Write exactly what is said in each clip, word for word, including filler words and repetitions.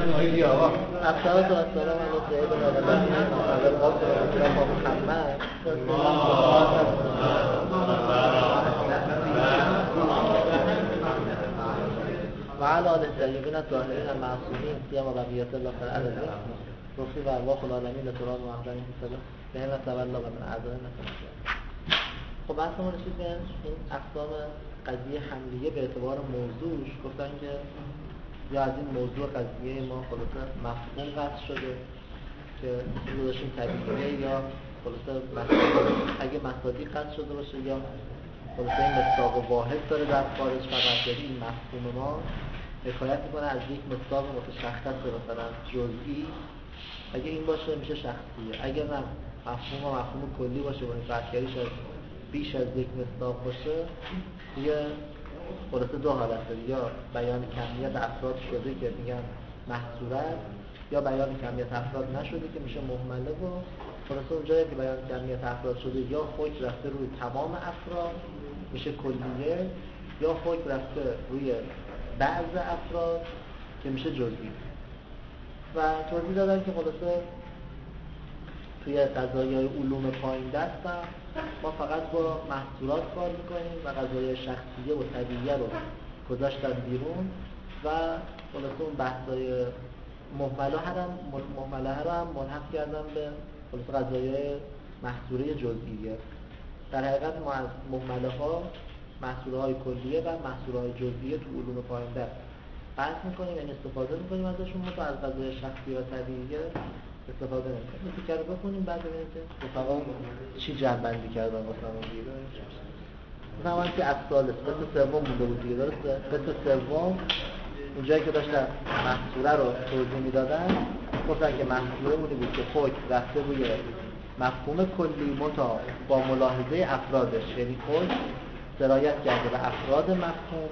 الصلاة والسلام على سيدنا محمد وعلى آله وصحبه محمد وعلى آله الطيبين الطاهرين المعصومين سيما بقية الله في الأرض رفيق أرواح العالمين لتراب وعقدانهم سلام بهم تولى من أعدائنا. خب بحثمون رسید به این اقسام قضیه حملیه به اعتبار موضوعش گفتن که یا از این موضوع قضیه ما خلاصه مفهوم قطع شده که رو داشتیم طبیعیه یا خلاصه اگه مصادیق قطع شده باشه یا خلاصه این مصداق واحد داره در خارج فقط یعنی این مفهوم ما حکایت میکنه از یک مصداق متشخص مثلا جزئی. اگه این باشه میشه شخصیه، اگه نه مفهوم و مفهوم کلی باشه و این قطعیش از بیش از یک مصداق باشه دیگه خلاصه دو حالت داره، یا بیان کمیت افراد شده که میگن محصوره یا بیان کمیت افراد نشده که میشه مهمله و خلاصه اونجایی که بیان کمیت افراد شده یا حکم رفته روی تمام افراد میشه کلیه یا حکم رفته روی بعض افراد که میشه جزئی. و توضیح دادن که خلاصه توی قضایای علوم پایین دست هم ما فقط با محصولات کار میکنیم و قضایای شخصیه و طبیعیه رو گذاشتن بیرون و خلاصه اون بحثای مهمله هم مهمله رو هم ملحق کردن به خلاصه قضایای محصوله جزئیه. در حقیقت ما از مهمله ها محصوله های کلیه و محصوله های جزئیه تو علوم پایین دست بحث میکنیم، یعنی استفاده میکنیم ازشون، ما از قضایای شخصی و طبیعیه استفاده نمی‌کنیم. این فکر رو بخونیم بعد ببینیم که رفقا چی جمع‌بندی کردن واسه ما دیگه. مثلا که اصل قسمت سوم مونده بود دیگه، درسته؟ قسمت سوم اونجایی که داشتن محصوله رو توضیح میدادن گفتن که محصوله بودی بود که حکم رفته روی مفهوم کلی متا با ملاحظه افرادش، یعنی حکم سرایت کرده به افراد مفهوم.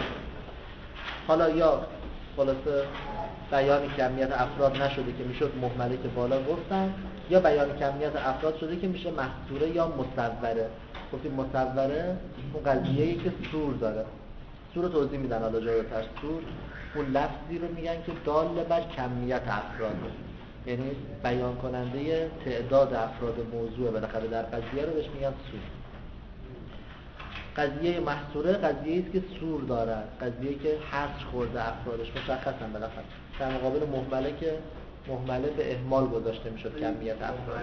حالا یا خلاصه بیان کمیت افراد نشده که میشد مهمله که بالا گفتن، یا بیان کمیت افراد شده که میشه محصوره یا مصوره. گفتیم مصوره اون قضیه‌ای که سور داره، سور رو توضیح میدن حالا جای تر. سور اون لفظی رو میگن که دال بر کمیت افراد، یعنی بیان کننده تعداد افراد موضوع بالاخره در قضیه رو بهش میگن سور. قضیه محصوره قضیه‌ای است که سور داره، قضیه‌ای که حصر خورده افرادش مشخصاً بالاخره، در مقابل مهمله که مهمله به اهمال گذاشته میشد کمیت افراد.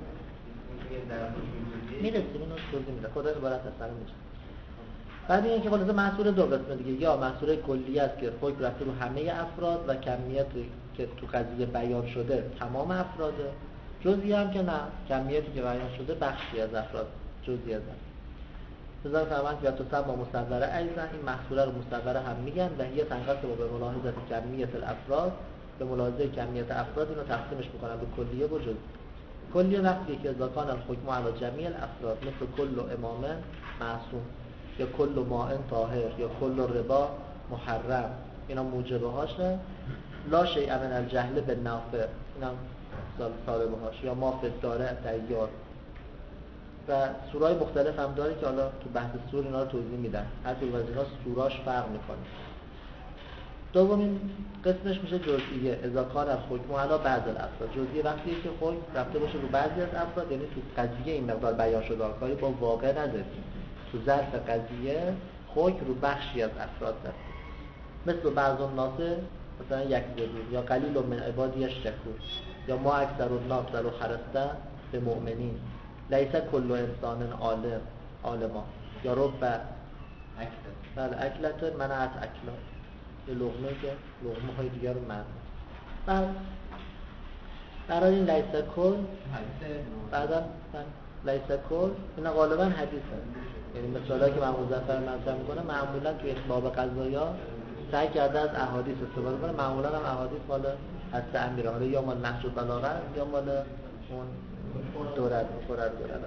میرسیم اینو توضیح میده خدا عبارت از سر میشه. بعد اینکه خلاصه محصول دو قسمه دیگه، یا محصول کلی است که حکم رفته رو همه افراد و کمیت که تو قضیه بیان شده تمام افراده، جزئی هم که نه، کمیتی که بیان شده بخشی از افراد جزئی از بذار فرمان که تو سب با مصوره ایزن، این محصوله رو مصوره هم میگن و هی تنقسم به ملاحظه کمیت الافراد، به ملاحظه کمیت افراد اینو تقسیمش میکنن به کلیه و جزئی. کلیه وقتی که اذا کان الحکم علی جمیع الافراد مثل کل امام معصوم یا کل ماء طاهر یا کل ربا محرم، اینا موجبه هاشه. لا شیء من الجهل بالنافع، اینا طالبه هاش، یا ما فی الدار دیار. و سورای مختلف هم داره که حالا تو بحث سور اینا رو توضیح میدن، هر کدوم از اینا سوراش فرق میکنه. دومین قسمش میشه جزئیه، اذا کان الحکم علی بعض الافراد. جزئیه وقتیه که حکم رفته باشه رو بعضی از افراد، یعنی تو قضیه این مقدار بیان شده، کاری با واقع نداره، تو ظرف قضیه حکم رو بخشی از افراد داره. مثل بعض الناس مثلا یک زبور، یا قلیل من عبادی الشکور، یا ما اکثر الناس ولو حرصت به مؤمنین، لیس کل انسان عالم عالما، یا رب بل اکلت منعت اکلا، یه لغمه که لغمه های دیگر رو منع. بعد برای این لیس کل بعدا لیس کل اینا غالبا حدیث هست، یعنی مثالی که من مظفر مطرح میکنه معمولا توی باب قضایا سعی کرده از احادیث استفاده کنه، معمولا هم احادیث مال هست امیره، حالا یا مال نقش البلاغه یا مال اون دورت فرد دورت.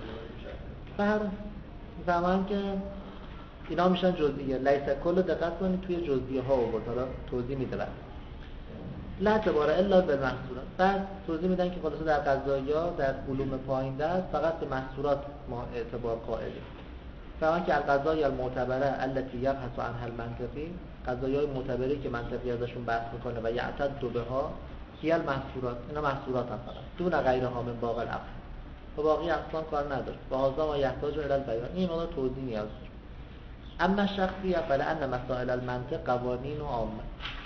بر زمان که اینا میشن جزئیه، لیس کل دقت کنید توی جزئیه ها آورد، حالا توضیح میده بعد. لا اعتبار الا بالمحصولات. بعد توضیح میدن که خلاصه در قضایا در علوم پایین دست فقط به محصولات ما اعتبار قائلیم. فهمان که القضایا المعتبره التي یبحث عنها المنطقی، قضایای معتبری که منطقی ازشون بحث میکنه و یعتد بها هی المحصورات، اینا محصورات هم فقط دون غیرها من باقی العقل، و باقی اقسام کار نداره. و هذا ما یحتاج الی البیان، این مقدار توضیح نیاز داره. اما شخصیه فلان مسائل المنطق قوانین و عامه.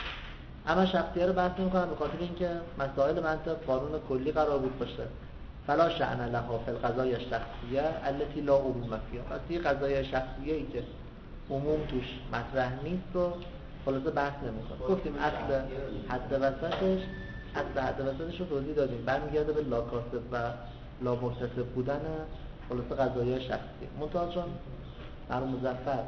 اما شخصیه رو بحث میکنم به خاطر اینکه مسائل منطق قانون کلی قرار بود باشه. فلا شأن لها فی القضایا الشخصیه التي لا عموم فیها. پس این قضایای شخصیه ای که عموم توش مطرح نیست و خلاصه بحث نمیکنه. گفتیم اصل حد وسطش، اصل حد وسطش رو توضیح دادیم، برمیگرده به لا کاسب و لا متصف بودن خلاصه قضایای شخصیه. منتها چون مرحوم مظفر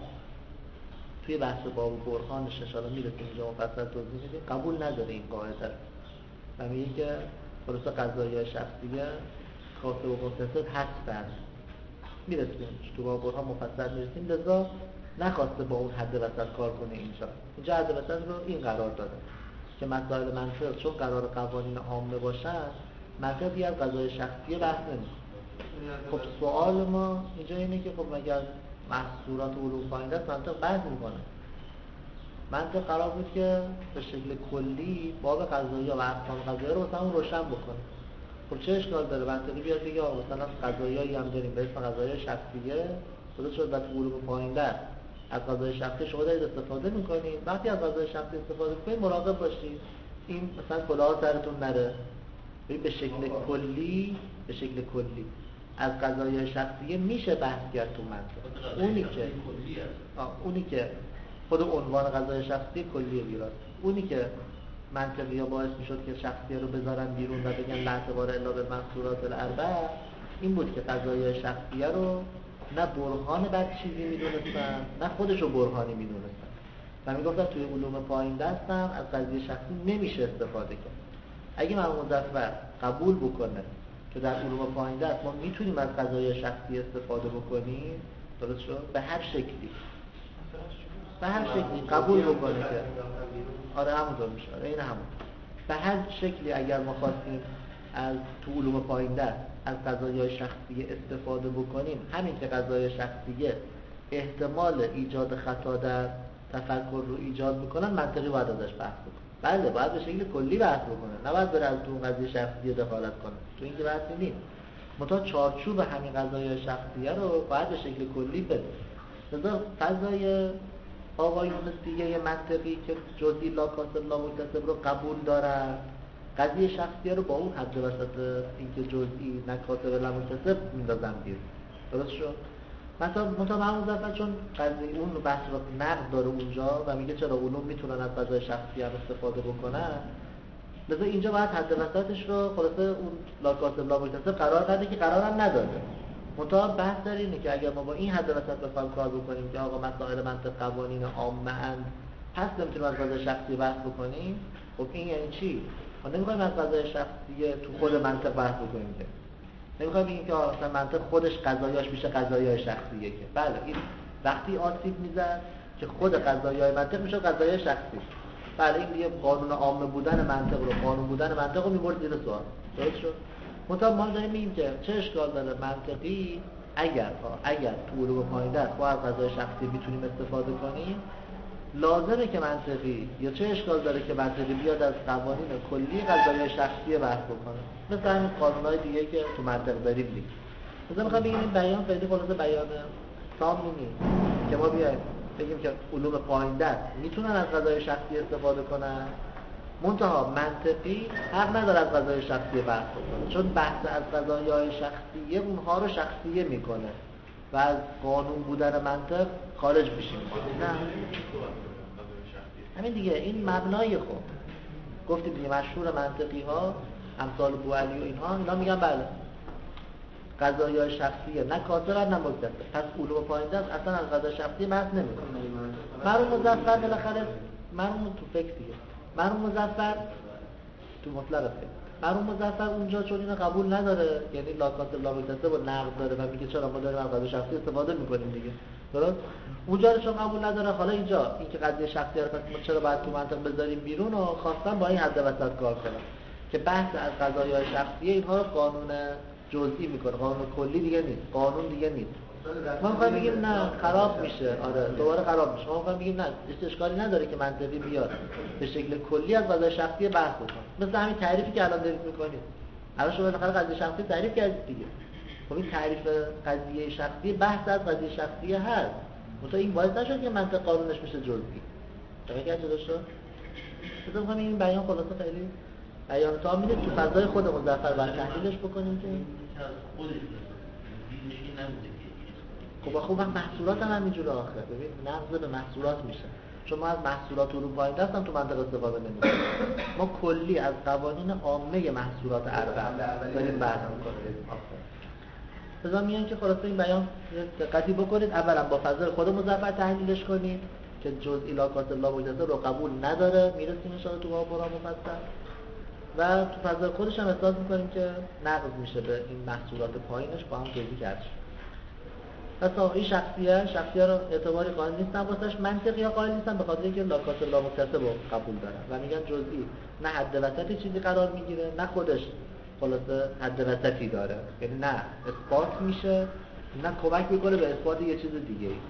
توی بحث باب برهانش ان شاءالله میرسیم اینجا مفصل توضیح میدیم، قبول نداره این قاعده و میگه که خلاصه قضایای شخصیه کاسب و متصف هستن. میرسیم تو باب برهان مفصل میرسیم، لذا نخواسته با اون حد وسط کار کنه. اینجا اینجا حد وسط رو این قرار داده که مسائل منطق چون قرار قوانین عامه باشن، منطقی از قضای شخصیه بحث نمی‌کنه. خب سوال ما اینجا اینه که خب مگر محصورات علوم فایده است منطق بحث میکنه؟ منطق قرار بود که به شکل کلی باب قضایی و احکام قضایی رو مثلا روشن بکنه. خب چه اشکال داره منطقی بیاد بگه مثلا قضایایی هم داریم به اسم قضایی شخصیه، خودش شد بعد علوم فایده از قضای شخصی شما دارید استفاده میکنید، وقتی از قضای شخصی استفاده میکنید مراقب باشید این مثلا کلاه سرتون نره. به شکل کلی به شکل کلی از قضایای شخصیه میشه بحث کرد تو منطق. اونی که اونی که خود عنوان قضای شخصی کلیه بیراد، اونی که منطقی ها باعث میشد که شخصیه رو بذارن بیرون و بگن لا اعتبار الا بالمحصورات الاربع، این بود که قضایای شخصیه رو نه برهان بر چیزی میدونستن نه خودشو برهانی میدونستن و میگفتن توی علوم پایین دستم از قضیه شخصی نمیشه استفاده کرد. اگه مرحوم مظفر قبول بکنه که در علوم پایین دست ما میتونیم از قضایای شخصی استفاده بکنیم، درست شد؟ به هر شکلی به هر شکلی قبول بکنه که آره همونطور میشه، آره این همون به هر شکلی اگر ما خواستیم از تو علوم پایین دست از قضایای شخصی استفاده بکنیم، همین که قضایای شخصیه احتمال ایجاد خطا در تفکر رو ایجاد میکنن، منطقی باید ازش بحث بکنه. بله باید به شکل کلی بحث بکنه، نه باید بره از تو قضیه شخصی دخالت کنه، تو این که بحثی نیست. منتها چارچوب همین قضایای شخصیه رو باید به شکل کلی بده. لذا قضای آقایون دیگه منطقی که جزئی لا کاسب لا مکتسب رو قبول دارن، قضیه شخصیه رو با اون حد وسط اینکه جزئی نه کاسب لا مکتسب میندازن بیرون. درست شد؟ مثلا منتها مرحوم مظفر چون قضیه اون بحث رو نقد داره اونجا و میگه چرا علوم میتونن از قضای شخصی هم استفاده بکنن، لذا اینجا باید حد وسطش رو خلاصه اون لا کاسب لا مکتسب قرار بده که قرار هم نداده. منتها بحث داره اینه که اگر ما با این حد وسط بخوایم کار بکنیم که آقا مسائل منطق قوانین عامه اند، پس نمیتونیم از قضای شخصی بحث بکنیم. خب این یعنی چی؟ ما نمیخوایم از قضای شخصی تو خود منطق بحث بکنیم که نمیخوایم بگیم که اصلا منطق خودش قضایاش میشه قضایای شخصیه، که بله این وقتی آسیب میزد که خود قضایای منطق میشه قضایای شخصی. بله این دیگه قانون عامه بودن منطق رو قانون بودن منطق رو میبرد زیر سوال. درست شد؟ منتها ما داریم میگیم که چه اشکال داره منطقی اگر اگر تو علوم پایین دست با از قضای شخصی میتونیم استفاده کنیم، لازمه که منطقی یا چه اشکال داره که منطقی بیاد از قوانین کلی قضایای شخصی بحث بکنه، مثل همین قانونهای دیگه که تو منطق داریم دیگه. مثلا میخوام بگیم این بیان خیلی خلاصه بیان تامی نیست که ما بیایم بگیم که علوم پایین دست میتونن از قضای شخصی استفاده کنن، منتها منطقی حق نداره از قضای شخصی بحث بکنه، چون بحث از قضایای شخصیه اونها رو شخصیه میکنه و از قانون بودن منطق خارج میشیم. نه همین دیگه، این مبنای خوب گفتیم دیگه. مشهور منطقی ها امثال بوعلی و اینها اینا میگن بله قضایای شخصیه نه کاسر نه مکتسب، پس علوم پایین دست اصلا از قضای شخصی بحث نمیکنه. مرحوم مظفر بالاخره مرحوم تو فکر دیگه مرحوم مظفر تو مطلق فکر مرحوم مظفر اونجا چون اینو قبول نداره، یعنی لا کاسب لا مکتسب و نقد داره و میگه چرا ما داریم از قضای شخصی استفاده میکنیم دیگه. درست؟ اونجا رو چون قبول نداره، حالا اینجا این که قضیه شخصی رو پس ما چرا باید تو منطق بذاریم بیرون و خواستن با این حد وسط کار کنن که بحث از قضایای شخصی اینها رو قانون جزئی میکنه، قانون کلی دیگه نیست، قانون دیگه نیست. ما میخوایم بگیم نه خراب میشه، آره دوباره خراب میشه. ما میخوایم بگیم نه اشکالی نداره که منطقی بیاد به شکل کلی از قضیه شخصی بحث بکنه، مثل همین تعریفی که الان دارید میکنید. الان شما بالاخره قضیه شخصی تعریف کردید دیگه. خب این تعریف قضیه شخصی بحث از قضیه شخصی هست، مثلا این باعث نشد که منطق قانونش میشه جزئی. دقیقاً که جدا شد. مثلا میخوایم این بیان خلاصه خیلی بیان تا میده تو فضای خود مظفر بعد تحلیلش بکنیم که خب خوب محصولات هم همینجوره آخر. ببین نقض به محصولات میشه، چون ما از محصولات اروپایی دستم تو منطقه استفاده نمی‌کنیم. ما کلی از قوانین عامه محصولات اربع داریم بحث می‌کنیم. بذار میان که خلاصه این بیان دقتی بکنید. اولا با فضای خود مظفر تحلیلش کنید که جزئی لاکات الله وجدته رو قبول نداره، میرسیم ان شاءالله تو باب برام مفصل. و تو فضای خودش هم احساس می‌کنیم که نقض میشه به این محصولات پایینش با هم جزئی کرد. پس این شخصیه شخصیه رو اعتباری قائل نیستن، واسش منطقی قائل نیستن به خاطر اینکه لاکات الله مکتسب رو قبول دارن و میگن جزئی نه حد وسطی چیزی قرار میگیره نه خودش خلاصه حد وسطی داره، یعنی نه اثبات میشه نه کمک میکنه به اثبات یه چیز دیگه ای.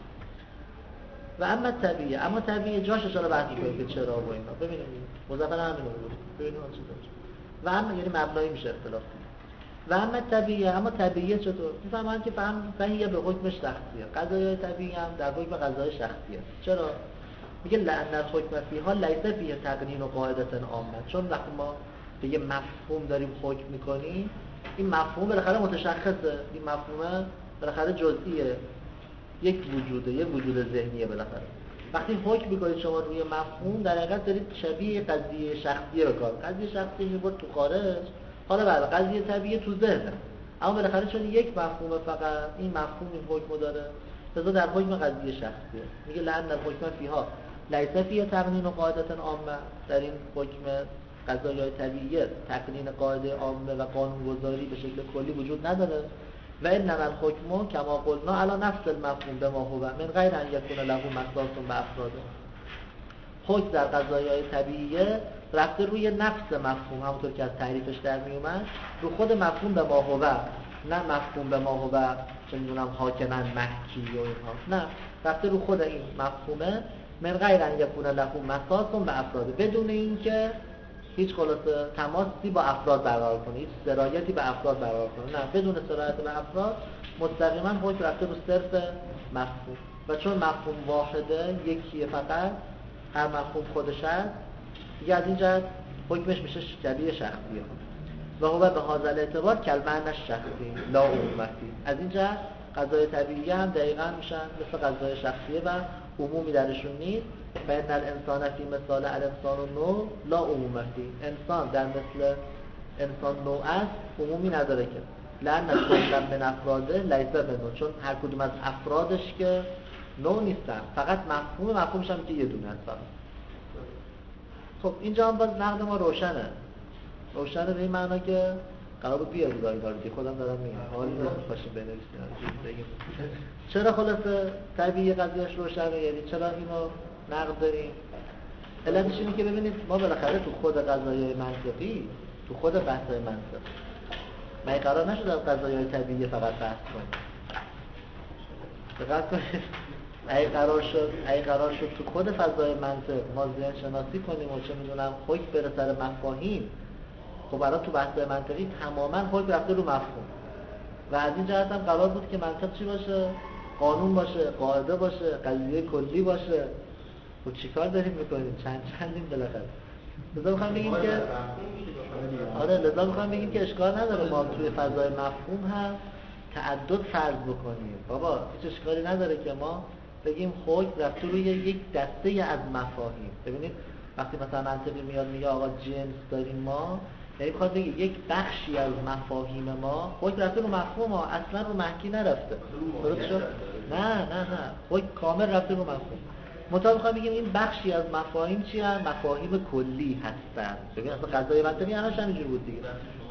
و اما طبیعیه، اما طبیعیه جاش اشاره بحث میکنه که چرا و اینا. ببینید مظفر همین رو بود، ببینید اون چیزا و اما یعنی مبنایی میشه اختلاف. و اما طبیعیه، اما طبیعیه چطور؟ میفهمن که فهم فهیه به حکم شخصیه، قضایای طبیعی هم در حکم قضای شخصیه. چرا؟ میگه لأن الحکم فیها لیس فیه تقنین و قاعدة عامه، چون وقتی ما به یه مفهوم داریم حکم میکنیم این مفهوم بالاخره متشخصه، این مفهوم بالاخره جزئیه، یک وجوده، یک وجود ذهنیه. بالاخره وقتی حکم میکنید شما روی مفهوم در حقیقت دارید شبیه قضیه شخصیه رو کار. قضیه شخصی میبرد تو خارج، حالا بله قضیه طبیعی تو ذهنه، اما بالاخره چون یک مفهوم فقط این مفهوم این حکم داره، لذا در حکم قضیه شخصیه. میگه لأن الحکم فیها لیس فیه تقنین و قاعدة عامه، در این حکم قضایای طبیعی تقنین قاعده عامه و قانونگذاری به شکل کلی وجود نداره. و انما الحکم کما قلنا علی نفس المفهوم بما هو من غیر ان یکون له مخصوص بافراده. حکم در قضایای طبیعی رفته روی نفس مفهوم، همونطور که از تعریفش در می اومد، رو خود مفهوم به ما هو، نه مفهوم به ما هو چه میدونم حاکما محکی و اینها، نه رفته رو خود این مفهومه. من غیر ان یکون له مخصوص بافراده، بدون اینکه هیچ خلاصه تماسی با افراد برقرار کنه، هیچ سرایتی به افراد برقرار کنه، نه بدون سرایت به افراد مستقیما حکم رفته رو صرف مفهوم. و چون مفهوم واحده یکیه فقط، هر مفهوم خودش هست دیگه، از این جهت حکمش میشه شبیه شخصیه و هو به هذا الاعتبار کلمه شخصی لا عمومی. از این جهت قضای طبیعی هم دقیقاً میشن مثل قضای شخصیه و عمومی درشون نیست. فإن الانسان فی مثال الانسان النوع لا عمومی، انسان در مثل انسان نوع است عمومی نداره که لأن كل من افراده لیس بنوع، چون هر کدوم از افرادش که نوع نیستن، فقط مفهوم مفهومش هم که یه دونه هست. خب اینجا هم باز نقد ما روشنه روشنه به این معنا که قرار بود بیار بودایی داردی خودم دارم میگم حالی نیست باشیم بنویسیم. چرا خلاصه طبیعی قضیهش روشنه؟ یعنی چرا اینو نقد داریم؟ علتش اینه که ببینید ما بالاخره تو خود قضایای منطقی، تو خود بحثای منطق ما قرار نشد از قضایای طبیعی فقط بحث کنیم. دقت کنید اگه قرار شد اگه قرار شد تو خود فضای منطق ما ذهن شناسی کنیم و چه میدونم حکم بره سر مفاهیم، خب برای تو بحثای منطقی تماما حکم رفته رو مفهوم و از این جهت هم قرار بود که منطق چی باشه؟ قانون باشه، قاعده باشه، قضیه کلی باشه. خب چیکار داریم میکنیم؟ چند چندیم بالاخره. لذا میخوام بگیم که آره لذا میخوام بگیم که اشکال نداره ما توی فضای مفهوم هم تعدد فرض بکنیم. بابا هیچ اشکالی نداره که ما بگیم حکم رفته روی یک دسته از مفاهیم. ببینید وقتی مثلا منطقی میاد میگه آقا جنس داریم ما، یعنی میخواد بگه یک بخشی از مفاهیم ما حکم رفته رو مفهوم ها، اصلا رو محکی نرفته. درست شد؟ نه نه نه حکم کامل رفته رو مفهوم. مطابق میخوام بگیم این بخشی از مفاهیم چی هست؟ مفاهیم کلی هستن. ببین اصلا قضای منطقی همش همینجور بود دیگه.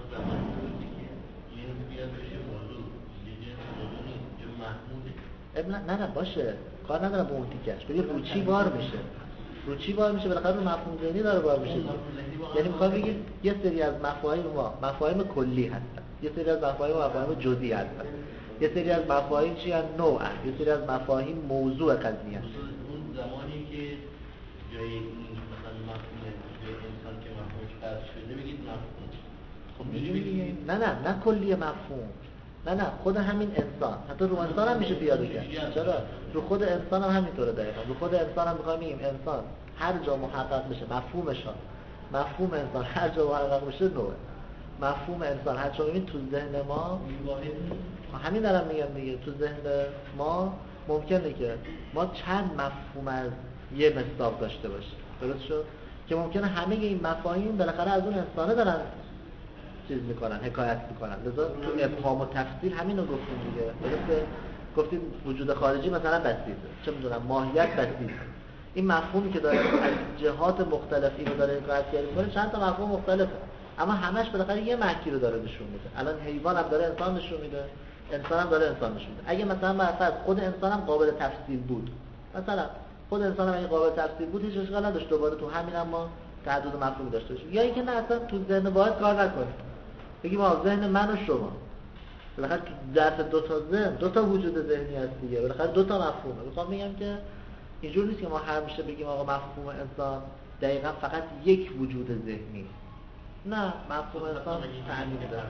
نه نه باشه کار ندارم به اون تیکش. ببین رو چی بار میشه؟ رو چی بار میشه؟ بالاخره رو مفهوم ذهنی داره بار میشه. یعنی میخوام بگیم یه سری از مفاهیم ما مفاهیم کلی هستن، یه سری از مفاهیم مفاهیم جزئی هستن. یه سری از مفاهیم چی هستن؟ نوعن. یه سری از مفاهیم موضوع قضیه هستن. اون زمانی که جای مثلا مفهوم جای انسان که مفهومش فرض شده بگید مفهوم. خب میگیم نه نه نه کلی مفهوم. نه نه خود همین انسان، حتی رو انسان هم میشه پیاده کرد. چرا؟ رو خود انسان هم همینطوره دقیقاً. رو خود انسان هم میخوایم بگیم انسان هر جا محقق بشه مفهومش ها. مفهوم انسان هر جا محقق بشه نوعه. مفهوم انسان هر جا ببین تو ذهن ما همین دارم میگم دیگه، تو ذهن ما ممکنه که ما چند مفهوم از یه مصداق داشته باشیم. درست شد؟ که ممکنه همه این مفاهیم بالاخره از اون انسانه دارن چیز میکنن، حکایت میکنن. لذا تو ابهام و تفصیل همینو گفتیم دیگه. درسته؟ گفتیم وجود خارجی مثلا بسیطه، چه میدونم ماهیت بسیطه. این مفهومی که داره از جهات مختلف اینو داره حکایت میکنه چند تا مفهوم مختلفه، اما همش بالاخره یه محکی رو داره نشون میده. الان حیوان هم داره انسان نشون میده، انسان هم داره انسان نشون میده. اگه مثلا مثلا خود انسان هم قابل تفصیل بود، مثلا خود انسان هم اگه قابل تفصیل بود هیچ اشکال نداشت دوباره تو همین هم ما تعدد مفهومی داشته باشیم، یا اینکه نه اصلا تو ذهن واحد کار نکنیم، بگیم آ ذهن من و شما بالاخره در دو تا ذهن دو تا وجود ذهنی هست دیگه، بالاخره دو تا مفهومه. میخوام بگم که اینجوری نیست که ما همیشه بگیم آقا مفهوم انسان دقیقاً فقط یک وجود ذهنی. نه، مفهوم انسان تعمیل داره.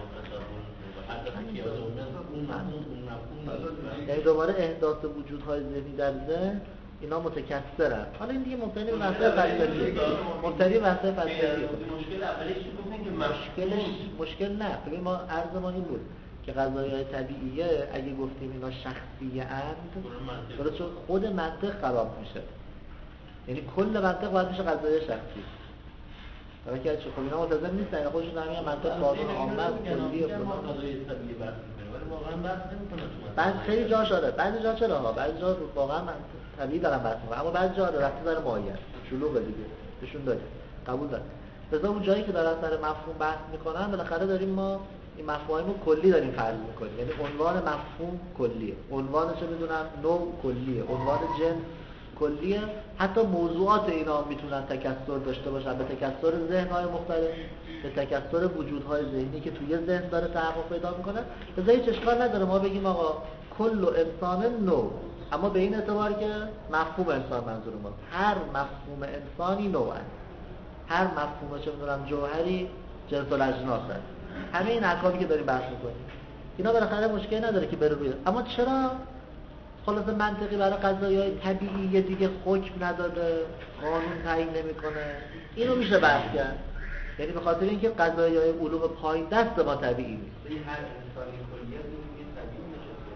یعنی دوباره احداث وجودهای ذهنی در ذهن اینا متکثرن. حالا این دیگه مبتنی به بحث فلسفی، مبتنی به بحث فلسفی. مشکل اولیش گفتن که مشکلش مشکل نه. ببین ما عرضمون این بود که قضایای طبیعیه اگه گفتیم اینا شخصی اند درست شد خود منطق خراب میشه. یعنی کل منطق باید میشه قضایای شخصی. حالا که چه خب اینا ملتزم نیستن، خودشون همین منطق قانون عامه کلیه قضایای طبیعی بحث می‌کنه ولی واقعا بحث نمی‌کنه. بعد خیلی جاش آره، بعضی جا چرا ها، بعضی جا واقعا من طبیعی دارم بحث می‌کنم، اما بعضی جا رفتی داره ماهیت شلوغه دیگه بهشون داره قبول داره. لذا اون جایی که دارن سر مفهوم بحث می‌کنن بالاخره داریم ما این مفاهیم رو کلی داریم فرض می‌کنیم. یعنی عنوان مفهوم کلیه، عنوان چه می‌دونم نوع کلیه، عنوان جنس کلیه، حتی موضوعات اینا میتونن تکثر داشته باشن، به تکثر ذهن‌های مختلف، به تکثر وجودهای ذهنی که توی ذهن داره تحقق پیدا میکنه. لذا هیچ اشکال نداره ما بگیم آقا کل انسان نوع، اما به این اعتبار که مفهوم انسان منظور ما هر مفهوم انسانی نوعه، هر مفهوم چه میدونم جوهری جنس الاجناس هست. همه این احکامی که داریم بحث میکنیم اینا بالاخره مشکلی نداره که بره روی، اما چرا خلاصه منطقی برای قضایای طبیعی دیگه حکم نداده، قانون تعیین نمیکنه؟ اینو میشه بحث کرد. یعنی به خاطر اینکه قضایای علوم پایین دست ما طبیعی نیست. هر انسانی کلیت دیگه طبیعی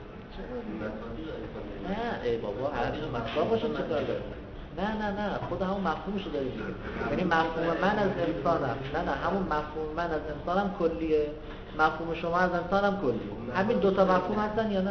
میشه. نه ای بابا هر چیز مفهوم باشه چه کار داره؟ نه نه نه خود همون مفهومشو داره دیگه. یعنی مفهوم من از انسانم، نه نه همون مفهوم من از انسانم کلیه، مفهوم شما از انسانم کلیه. همین دو تا مفهوم هستن یا نه؟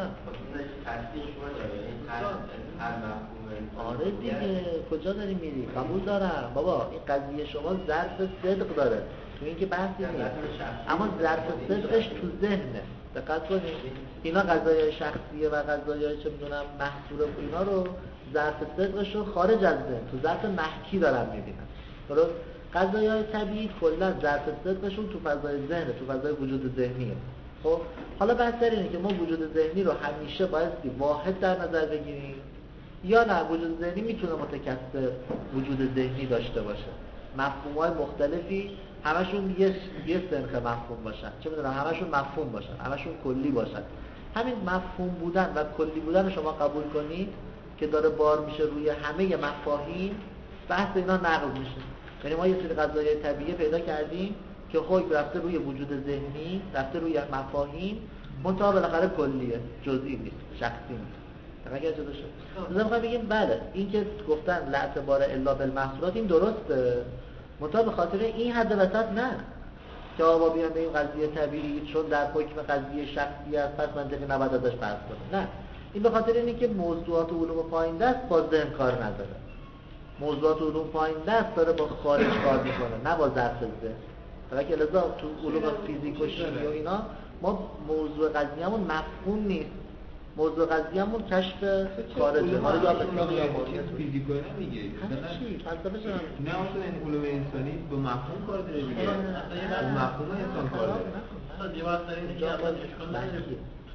آره دیگه کجا داری میری؟ قبول دارم بابا این قضیه شما ظرف صدق داره تو این که بحثی نیست، اما ظرف صدقش تو ذهنه. دقت کنید اینا قضایای شخصیه و قضایای چه میدونم محصور اینا رو ظرف صدقش رو خارج از ذهن تو ظرف محکی دارن میبینن. درست؟ قضایای طبیعی کلا ظرف صدقشون تو فضای ذهنه، تو فضای وجود ذهنیه. خب حالا بحث اینه که ما وجود ذهنی رو همیشه بایستی واحد در نظر بگیریم یا نه وجود ذهنی میتونه متکثر وجود ذهنی داشته باشه، مفهوم‌های مختلفی همشون یه یه سنخ مفهوم باشن، چه میدونم همشون مفهوم باشن، همشون کلی باشن. همین مفهوم بودن و کلی بودن شما قبول کنید که داره بار میشه روی همه مفاهیم، بحث اینا نقض میشه. یعنی ما یه سری قضایای طبیعی پیدا کردیم که حکم رفته روی وجود ذهنی، رفته روی مفاهیم، منتها بالاخره کلیه، جزئی نیست، شخصی نیست. اگه اجازه شد مثلا میخوام بگیم بله این که گفتن لا اعتبار الا بالمحصولات این درسته، منتها به خاطر این حد وسط نه که آقا بیان به این قضیه طبیعی چون در حکم قضیه شخصی است پس منطقی نباید ازش بحث کنه. نه، این به خاطر اینه که موضوعات علوم پایین دست با ذهن کار نداره. موضوعات علوم پایین دست داره با خارج کار میکنه، نه با ظرف ذهن. فقط لذا تو علوم فیزیک و شیمی و اینا ما موضوع قضیه‌مون مفهوم نیست، موضوع قضیه‌مون کشف خارجه. ما رو یا مثلا یا فیزیکو نمیگه. چی؟ فلسفه چرا؟ نه اصلا این علوم انسانی با مفهوم کار داره دیگه. با مفهوم انسان کار داره. اصلا یه وقت داریم که اول اشکال نداره توی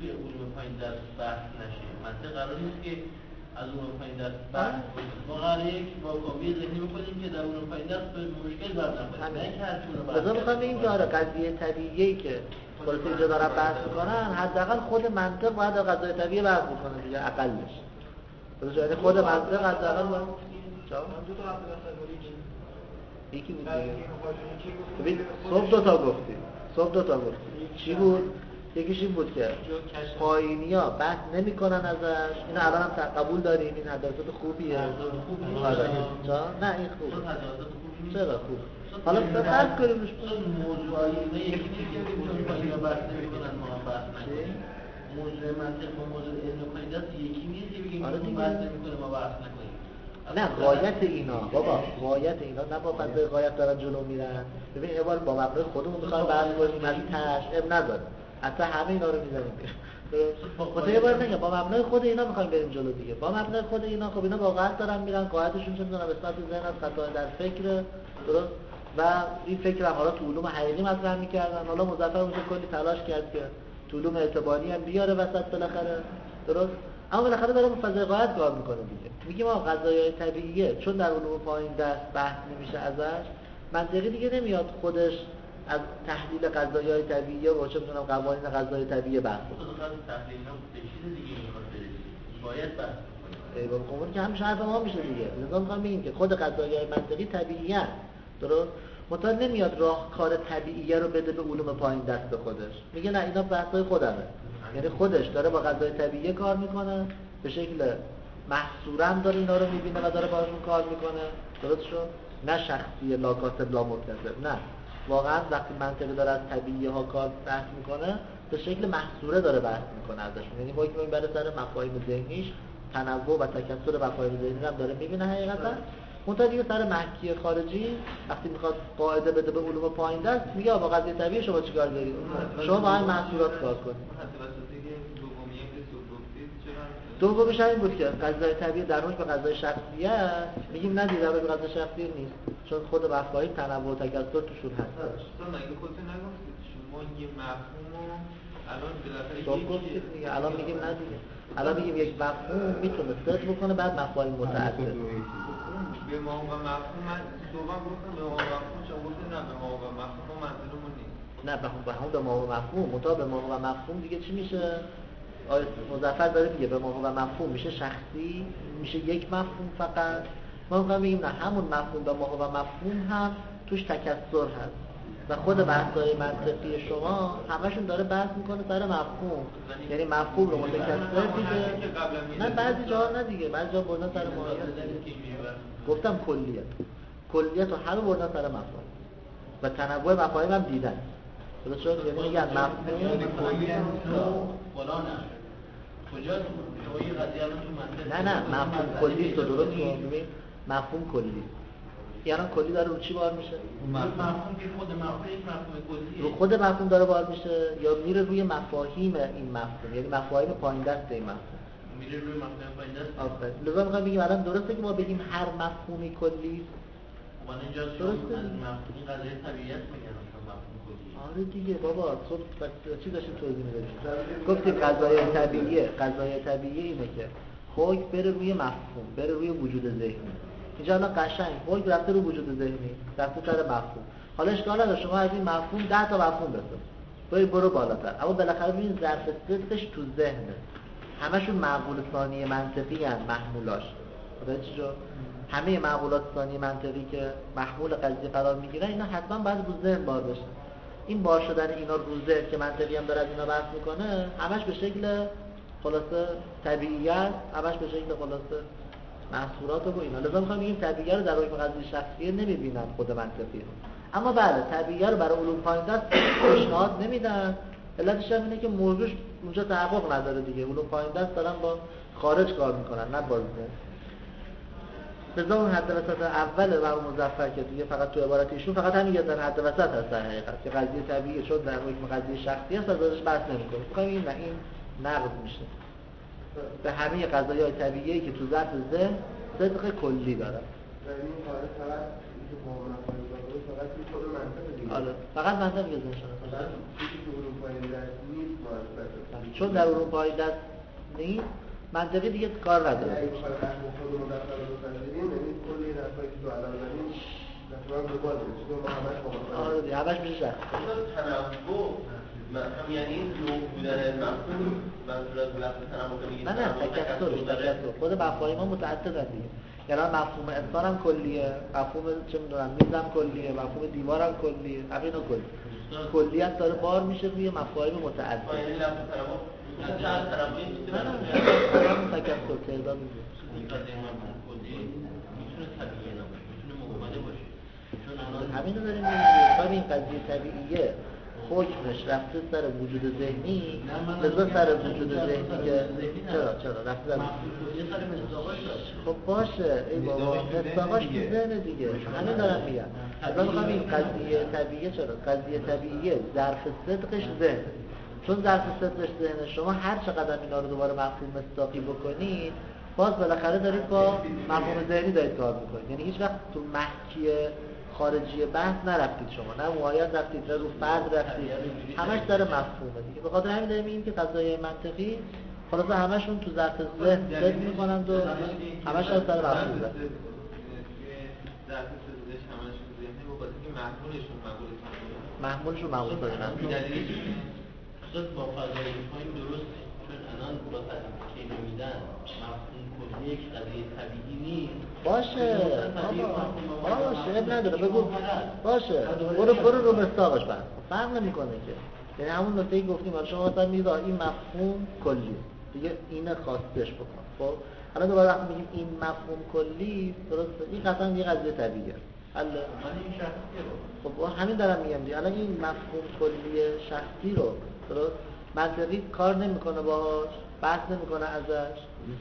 توی علوم پایین دست بحث نشه. منطق قرار نیست که از علوم پایین دست بحث کنیم. ما قراره یک واکاوی ذهنی بکنیم که در علوم پایین دست به مشکل برنخوریم. نه اینکه هر چیزی رو بحث. لازم می‌خوام بگیم که آره قضیه طبیعیه که خلاصه اینجا دارن بحث می‌کنن، حداقل خود منطق باید از قضیه طبیعی بحث بکنه دیگه، اقلش. درسته؟ یعنی خود منطق حداقل باید چا؟ دو تا حرف داشتن یکی بود دیگه. ببین صبح دو تا گفتی. صبح دو تا گفتی. چی بود؟ یکیش این بود که پایینیا بحث نمی‌کنن ازش. اینو الان هم قبول داریم، این حداقل خوبیه. آره. چا؟ نه این خوبه. چرا خوب؟ حالا بحث کنیم روش. موضوعی نه یکی دیگه که پایینیا بحث نمی‌کنن ما هم بحث نکنیم. موضوع منطق با موضوع علم پایین دست یکی نیست که بگیم اون بحث نمی‌کنه ما بحث نکنیم. نه غایت اینا بابا غایت اینا نه با فضای غایت دارن جلو میرن. ببین یه بار با مبنای خودمون می‌خوایم بحث کنیم از این تشعب نداره. اصلا همه اینا رو می‌ذاریم. خب یه بار نگه با مبنای خود اینا می‌خوایم بریم جلو دیگه. با مبنای خود اینا خب اینا واقعا دارن میرن قاعده‌شون چه می‌دونم نسبت به ذهن از خطا در فکر درست و این فکر هم حالا تو علوم حقیقی مطرح می‌کردن. حالا مظفر اونجا کلی تلاش کرد که تو علوم اعتباری هم بیاره وسط بالاخره درست. اما بالاخره داره با فضای غایت کار میکنه دیگه. میگیم آقا قضایای طبیعیه چون در علوم پایین دست بحث نمیشه ازش، منطقی دیگه نمیاد خودش از تحلیل قضایای طبیعیه و چه میدونم قوانین قضایای طبیعی بحث کنه. خود تحلیل اینا به چیز دیگه میخواد برسه. باید بحث کنه. ای بابا خب که همش حرف ما میشه دیگه. لذا میخوام بگیم که خود قضایای منطقی طبیعیه. درست؟ مطمئن نمیاد راهکار طبیعیه رو بده به علوم پایین دست به خودش. میگه نه اینا بحثای خودمه. یعنی خودش داره با قضای طبیعی کار میکنه، به شکل محصورم داره اینا رو میبینه و داره باشون کار میکنه. درست شد؟ نه شخصی لا کاسب لا مرتکب. نه واقعا وقتی منطقی داره از طبیعی ها کار بحث میکنه به شکل محصوره داره بحث میکنه ازشون. یعنی حکم میبره سر مفاهیم ذهنیش، تنوع و تکثر مفاهیم ذهنی هم داره میبینه حقیقتا. منتها دیگه سر محکی خارجی وقتی میخواد قاعده بده به علوم پایین دست میگه با قضیه طبیعی شما چیکار دارید؟ شما با این محصولات کار کنید. دومیش این بود که قضای طبیعی در روش به قضای شخصیه میگیم نه دیگه به قضای شخصی نیست چون خود مفاهیم تنوع و تکثر توشون هست. تو مگه خودت نگفتید شما یه مفهومو الان بالاخره شما گفتید دیگه الان میگیم نه دیگه الان میگیم یک مفهوم میتونه صدق بکنه بعد مفاهیم متعدد. به ما و مفهوم من دوباره گفتم به ما و مفهوم چون گفتید نه به ما و مفهوم منظورمون نیست. نه به هم به ما و مفهوم مطابق به ما و مفهوم دیگه چی میشه؟ آیه مظفر داره دیگه به ما و مفهوم میشه شخصی، میشه یک مفهوم فقط. ما میگیم بگیم نه همون مفهوم به ما و مفهوم هم توش تکثر هست و خود بحث‌های منطقی شما همشون داره بحث میکنه سر مفهوم، یعنی مفهوم رو متکثر دیگه. نه بعضی جاها نه دیگه بعضی جاها بردن سر ماهیت. گفتم کلیت کلیت رو همه بردن سر مفهوم و تنوع مفاهیم هم دیدن. درست شد؟ یعنی میگن مفهوم بالا نه کجا شما یه قضیه الان تو منطق نه نه مفهوم کلی تو درست کن. ببین مفهوم کلی یعنی کلی داره رو چی بار میشه؟ مفهوم که خود مفهوم یک مفهوم کلیه رو خود مفهوم داره بار میشه یا میره روی مفاهیم این مفهوم، یعنی مفاهیم پایین دست این مفهوم میره روی مفهوم پایین دست. آفرین. لذا میخوام بگیم الان درسته که ما بگیم هر مفهومی کلی من اینجا شما از مفهوم قضیه طبیعیت میگن مفهوم کلی. آره دیگه بابا تو چی داشتیم توضیح میدادیم؟ گفتیم قضایای طبیعیه قضایای طبیعی اینه که حکم بره روی مفهوم بره روی وجود ذهنی. اینجا الان قشنگ حکم رفته رو وجود ذهنی رفته سر مفهوم. حالا اشکال نداره شما از این مفهوم ده تا مفهوم بساز برو برو بالاتر اما بالاخره ببین ظرف صدقش تو ذهنه. همشون معقول ثانی منطقی ان محمولاش. درست چی شد؟ همه معقولات ثانی منطقی که محمول قضیه قرار میگیرن اینا حتما باید رو ذهن بار بشن. این بار شدن اینا رو ذهن که منطقی هم داره از اینا بحث میکنه همش به شکل خلاصه طبیعیت، همش به شکل خلاصه محصورات و اینا. لازم میخوام بگیم طبیعیت رو در حکم قضیه شخصیه نمیبینن خود منطقی رو. اما بله طبیعیت رو برای علوم پایین دست پیشنهاد نمیدن. علتش هم اینه که موضوعش اونجا تحقق نداره دیگه. علوم پایین دست دارن با خارج کار میکنن نه با ذهن. لذا اون حد وسط اول و مظفر که دیگه فقط تو عبارت ایشون فقط همین یه حد وسط هست در حقیقت که قضیه طبیعی شد در حکم قضیه شخصی هست ازش بحث نمی‌کنه. می‌خوام این نه این نقض میشه به همه قضایای طبیعی که تو ذات ذهن صدق کلی داره. این کار فقط اینکه مؤمن فقط فقط توی خود منطقه دیگه. آره فقط منطقه ذهن شناسی. فقط چیزی که اروپایی دست نیست معرفت. چون در اروپایی دست نیست منطقی دیگه کار نداره. اگه بخوایم رسم خود رو مدخل رو بپذیریم یعنی کلی رسمایی که تو الان داریم رسما دوباره میشه. چون ما همش موافقیم. آره دیگه همش میشه شخص. تنوع هم یعنی نوع بودن مفهوم منظور از لفظ تنوع که میگیم نه نه تکثرش تکثر خود مفاهیم ها متعددن دیگه. یعنی مفهوم انسان هم کلیه، مفهوم چه میدونم میز هم کلیه، مفهوم دیوار هم کلیه، همه اینا کلیه. کلیت داره بار میشه روی مفاهیم متعدد. یعنی لفظ تنوع چند تنوعی میشه؟ نه نه نه تکثر تعداد میشه. این قضیه من کلی میتونه طبیعی نباشه، میتونه مقابله باشه. چون الان همین رو داریم میگیم این قضیه طبیعیه حکمش رفته سر وجود ذهنی لذا سر وجود ذهنی که چرا چرا رفته سر یه سر مصداقاش داشت. خب باشه ای بابا مصداقاش تو ذهن دیگه همین دارم میگم الان میخوام این قضیه طبیعیه چرا قضیه طبیعیه ظرف صدقش ذهن چون ظرف صدقش ذهن شما هر چقدر اینا رو دوباره مفهوم مصداقی بکنید باز بالاخره دارید با مفهوم ذهنی دارید کار میکنید یعنی هیچ وقت تو محکی خارجی بحث نرفتید شما نه معاید رفتید نه رو فرد رفتید همش داره مفهومه دیگه به خاطر همین داریم میگیم که قضایای منطقی خلاصه همشون تو ظرف ذهن ذهن میکنند و همش از سر مفهومه ظرف صدقش همش ذهنی و بازی که محمولشون مقولشون محمولشون مقول دارن دلیلش خود با فضای پایین درسته چون الان با که نمیدن مفهوم کلی یک قضیه طبیعی نیست باشه بابا باشه اب نداره بگو باشه برو برو رو مصداقش بحث فرق نمیکنه که یعنی همون نکته‌ای گفتیم شما مثلا میگید این مفهوم کلی دیگه اینه خواستش بکن خب الان دوباره وقتی میگیم این مفهوم کلی درسته این قطعا یه قضیه طبیعیه حالا من این شخصی رو خب همین دارم میگم دیگه الان این مفهوم کلی شخصی رو درست منطقی کار نمیکنه باهاش بحث نمیکنه ازش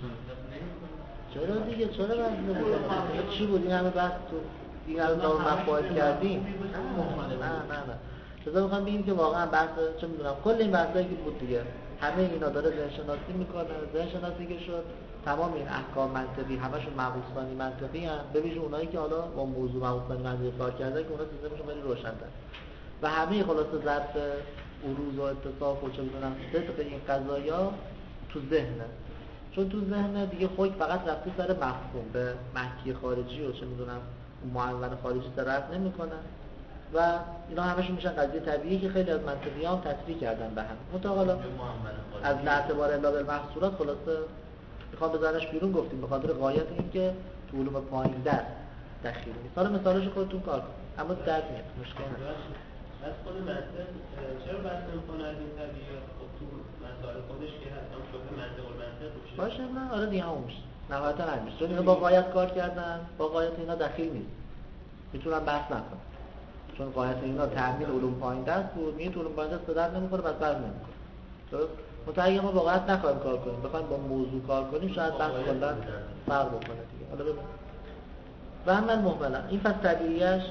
چرا دیگه چرا بحث نمیکنه چی بود این همه بحث تو این همه مفاهیم کردیم نه نه نه چطور میخوام بگیم که واقعا بحث چه میدونم کل این بحثایی که بود دیگه همه اینا داره ذهن شناسی میکنه ذهن شناسی که شد تمام این احکام منطقی همشون معقول‌ثانی منطقی ان ببینید اونایی که حالا با موضوع معقول‌ثانی منطقی کار کردن که اونا سیستمشون خیلی روشن‌تر و همه خلاصه ظرف عروض و اتصاف و چه میدونم صدق این قضایا تو ذهنه چون تو ذهن دیگه خود فقط رفته سر مفهوم به محکی خارجی و چه میدونم معون خارجی سرعت نمیکنه و اینا همشون میشن قضیه طبیعی که خیلی از منطقیان تطبیق کردن به هم متقالا از اعتبار الا بالمحصولات خلاصه میخوام بزنش بیرون گفتیم به خاطر غایت این که تو علوم پایین در دخیل نیست حالا مثالش خودتون کار کنید اما درد میاد مشکل نداره بس خود منطق چرا بحث نمی‌کنه از این طبیعیات خب تو مسائل خودش که هست هم شبه منطق و منطق میشه باشه نه آره دیگه همون میشه نهایتا نمیشه چون اینا با غایت کار کردن با غایت اینا دخیل نیست میتونن بحث نکنن چون غایت اینا تعمیل علوم پایین دست بود میگه علوم پایین دست بدر نمیخوره بس بر نمیخوره درست متأیه ما با غایت نخواهیم کار کنیم بخوایم با موضوع کار کنیم شاید بحث کلا فرق بکنه دیگه حالا ببین و عمل مهمله این پس طبیعیش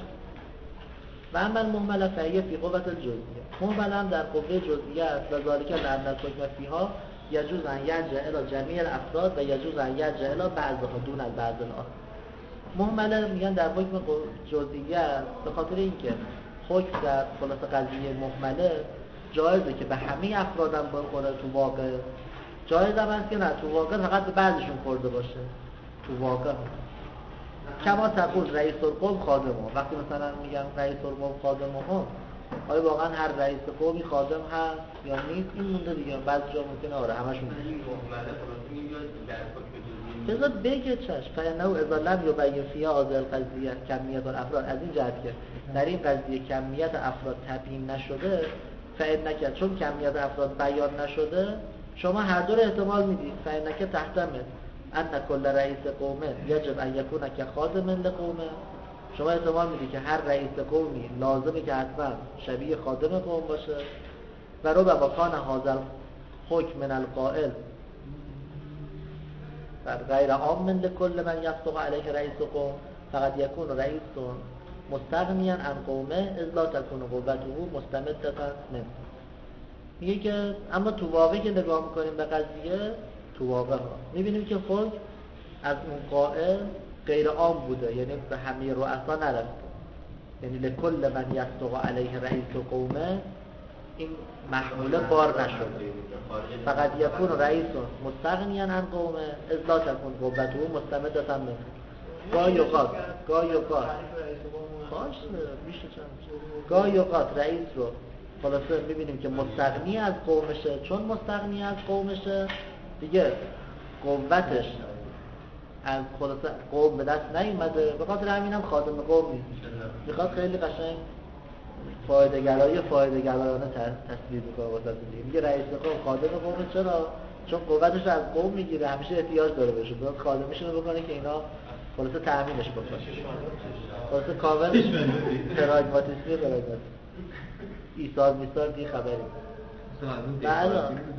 و عمل مهمله فعیه فی قوت الجزئیه مهمله هم در قوه جزئیه است و ذالک لأن الحکم فیها یجوز ان یرجع الی جمیع الافراد و یجوز ان یرجع الی بعضها دون البعض الاخر مهمله میگن در حکم جزئیه است به خاطر اینکه حکم در خلاصه قضیه مهمله جایزه که به همه افرادم بخوره تو واقع جایز هم هست که نه تو واقع فقط به بعضشون خورده باشه تو واقع کما تقول رئیس القوم خادمه وقتی مثلا میگم رئیس القوم خادمه ها آیا واقعا هر رئیس قومی خادم هست یا نیست این مونده دیگه بعضی جا ممکنه آره همشون بذار بگه چشم فینه اذا لم یبین فیها هذه القضیه کمیت الافراد از این جهت که در این قضیه کمیت افراد تبیین نشده فإنک چون کمیت افراد بیان نشده شما هر دو رو احتمال میدید فإنک تحتمل ان کل رئیس قومه یجب ان یکون که خادم لقومه شما احتمال میدید که هر رئیس قومی لازمه که حتما شبیه خادم قوم باشه و ربما کان هذا الحکم من القائل در غیر عام لكل من يصدق عليه رئیس قوم فقد يكون رئیس مستغنیا عن قومه اذ لا تكون قوته مستمدة منه میگه که اما تو واقع که نگاه میکنیم به قضیه تو واقع ها میبینیم که خود از اون قائل غیر عام بوده یعنی به همه رؤسا نرفته یعنی لکل من یصدق علیه رئیس قومه این محموله بار نشد. فقط یکون رئیس مستغنیا عن قومه اذ لا تکون قوته مستمدة منه. گاهی اوقات گاهی اوقات باشه میشه چند گاهی اوقات رئیس رو خلاصه میبینیم که مستغنی از قومشه، چون مستغنی از قومشه دیگه قوتش از خلاصه قوم به دست نیومده، به خاطر همینم خادم قوم نیست. میخواد خیلی قشنگ فایده گرایی فایده گرایانه تصویر میکنه واسه دیگه. میگه رئیس قوم خادم قوم، چرا؟ چون قوتش رو از قوم میگیره، همیشه احتیاج داره بهش، باید خادمش رو بکنه که اینا خلاصه تأمینش بکنه. خلاصه کامل پراگماتیسمی پراگماتیسم ایثار میثار دی خبری. بله.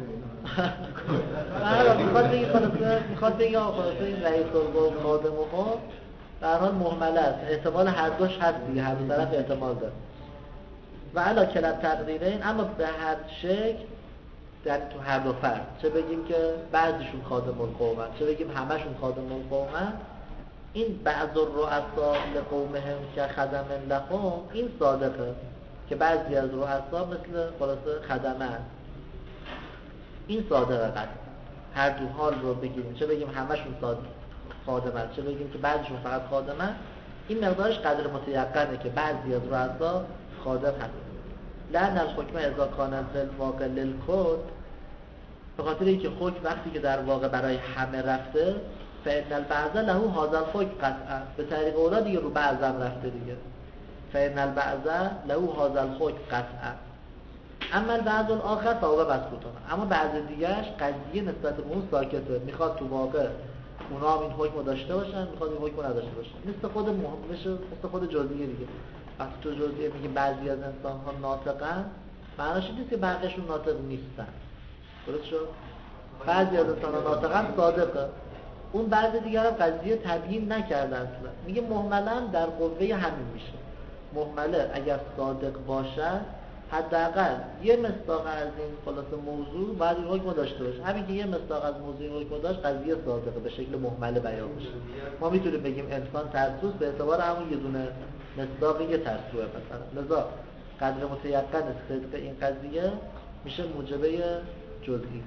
بله میخواد بگی خلاصه میخواد بگی آقا خلاصه این رئیس القوم خادم و قوم در حال مهمله است. احتمال هر دوش هست دیگه، هر دو طرف احتمال داره. و علا کلا تقدیرین، اما به هر شکل در تو هر دو فرد، چه بگیم که بعضیشون خادم القومن، چه بگیم همشون خادم القومن، این بعض الرؤسا لقومهم که خدم لهم، این صادقه که بعضی از رؤسا مثل خلاصه خدمه هست. این صادقه قطعا هر دو حال رو بگیریم، چه بگیم همشون خادمن، چه بگیم که بعضیشون فقط خادمن، این مقدارش قدر متیقنه که بعضی از رؤسا خادم هست. لأن الحکم اذا کان الواقع للکل، به خاطر اینکه حکم وقتی که در واقع برای همه رفته، فإن البعض له هذا الحکم قطعا، به طریق اولا دیگه رو بعض هم رفته دیگه. فإن البعض له هذا الحکم قطعا، اما البعض الاخر فهو مسکوتون، اما بعض دیگهش قضیه نسبت به اون ساکته، میخواد تو واقع اونا هم این حکم رو داشته باشن، میخواد این حکم رو نداشته باشن. مثل خود مهمش مثل خود جزئیه دیگه. وقتی تو جزئیه میگیم بعضی از انسان ها ناطقن، معناش این نیست که بقیه‌شون ناطق نیستن. درست شد؟ بعضی از انسان ها ناطقن صادقه، اون بعضی دیگر هم قضیه تبیین نکردن اصلا. میگه مهملا در قوه همین میشه. مهمله اگر صادق باشه حداقل یه مصداق از این خلاصه موضوع باید این حکم داشته باشه. همین که یه مصداق از موضوع این حکم داشت قضیه صادقه به شکل مهمله بیان میشه. ما میتونیم بگیم انسان ترسوست به اعتبار همون یه دونه مصداق یه ترسوه مثلا. لذا قدر متیقن صدق این قضیه میشه موجبه جزئی.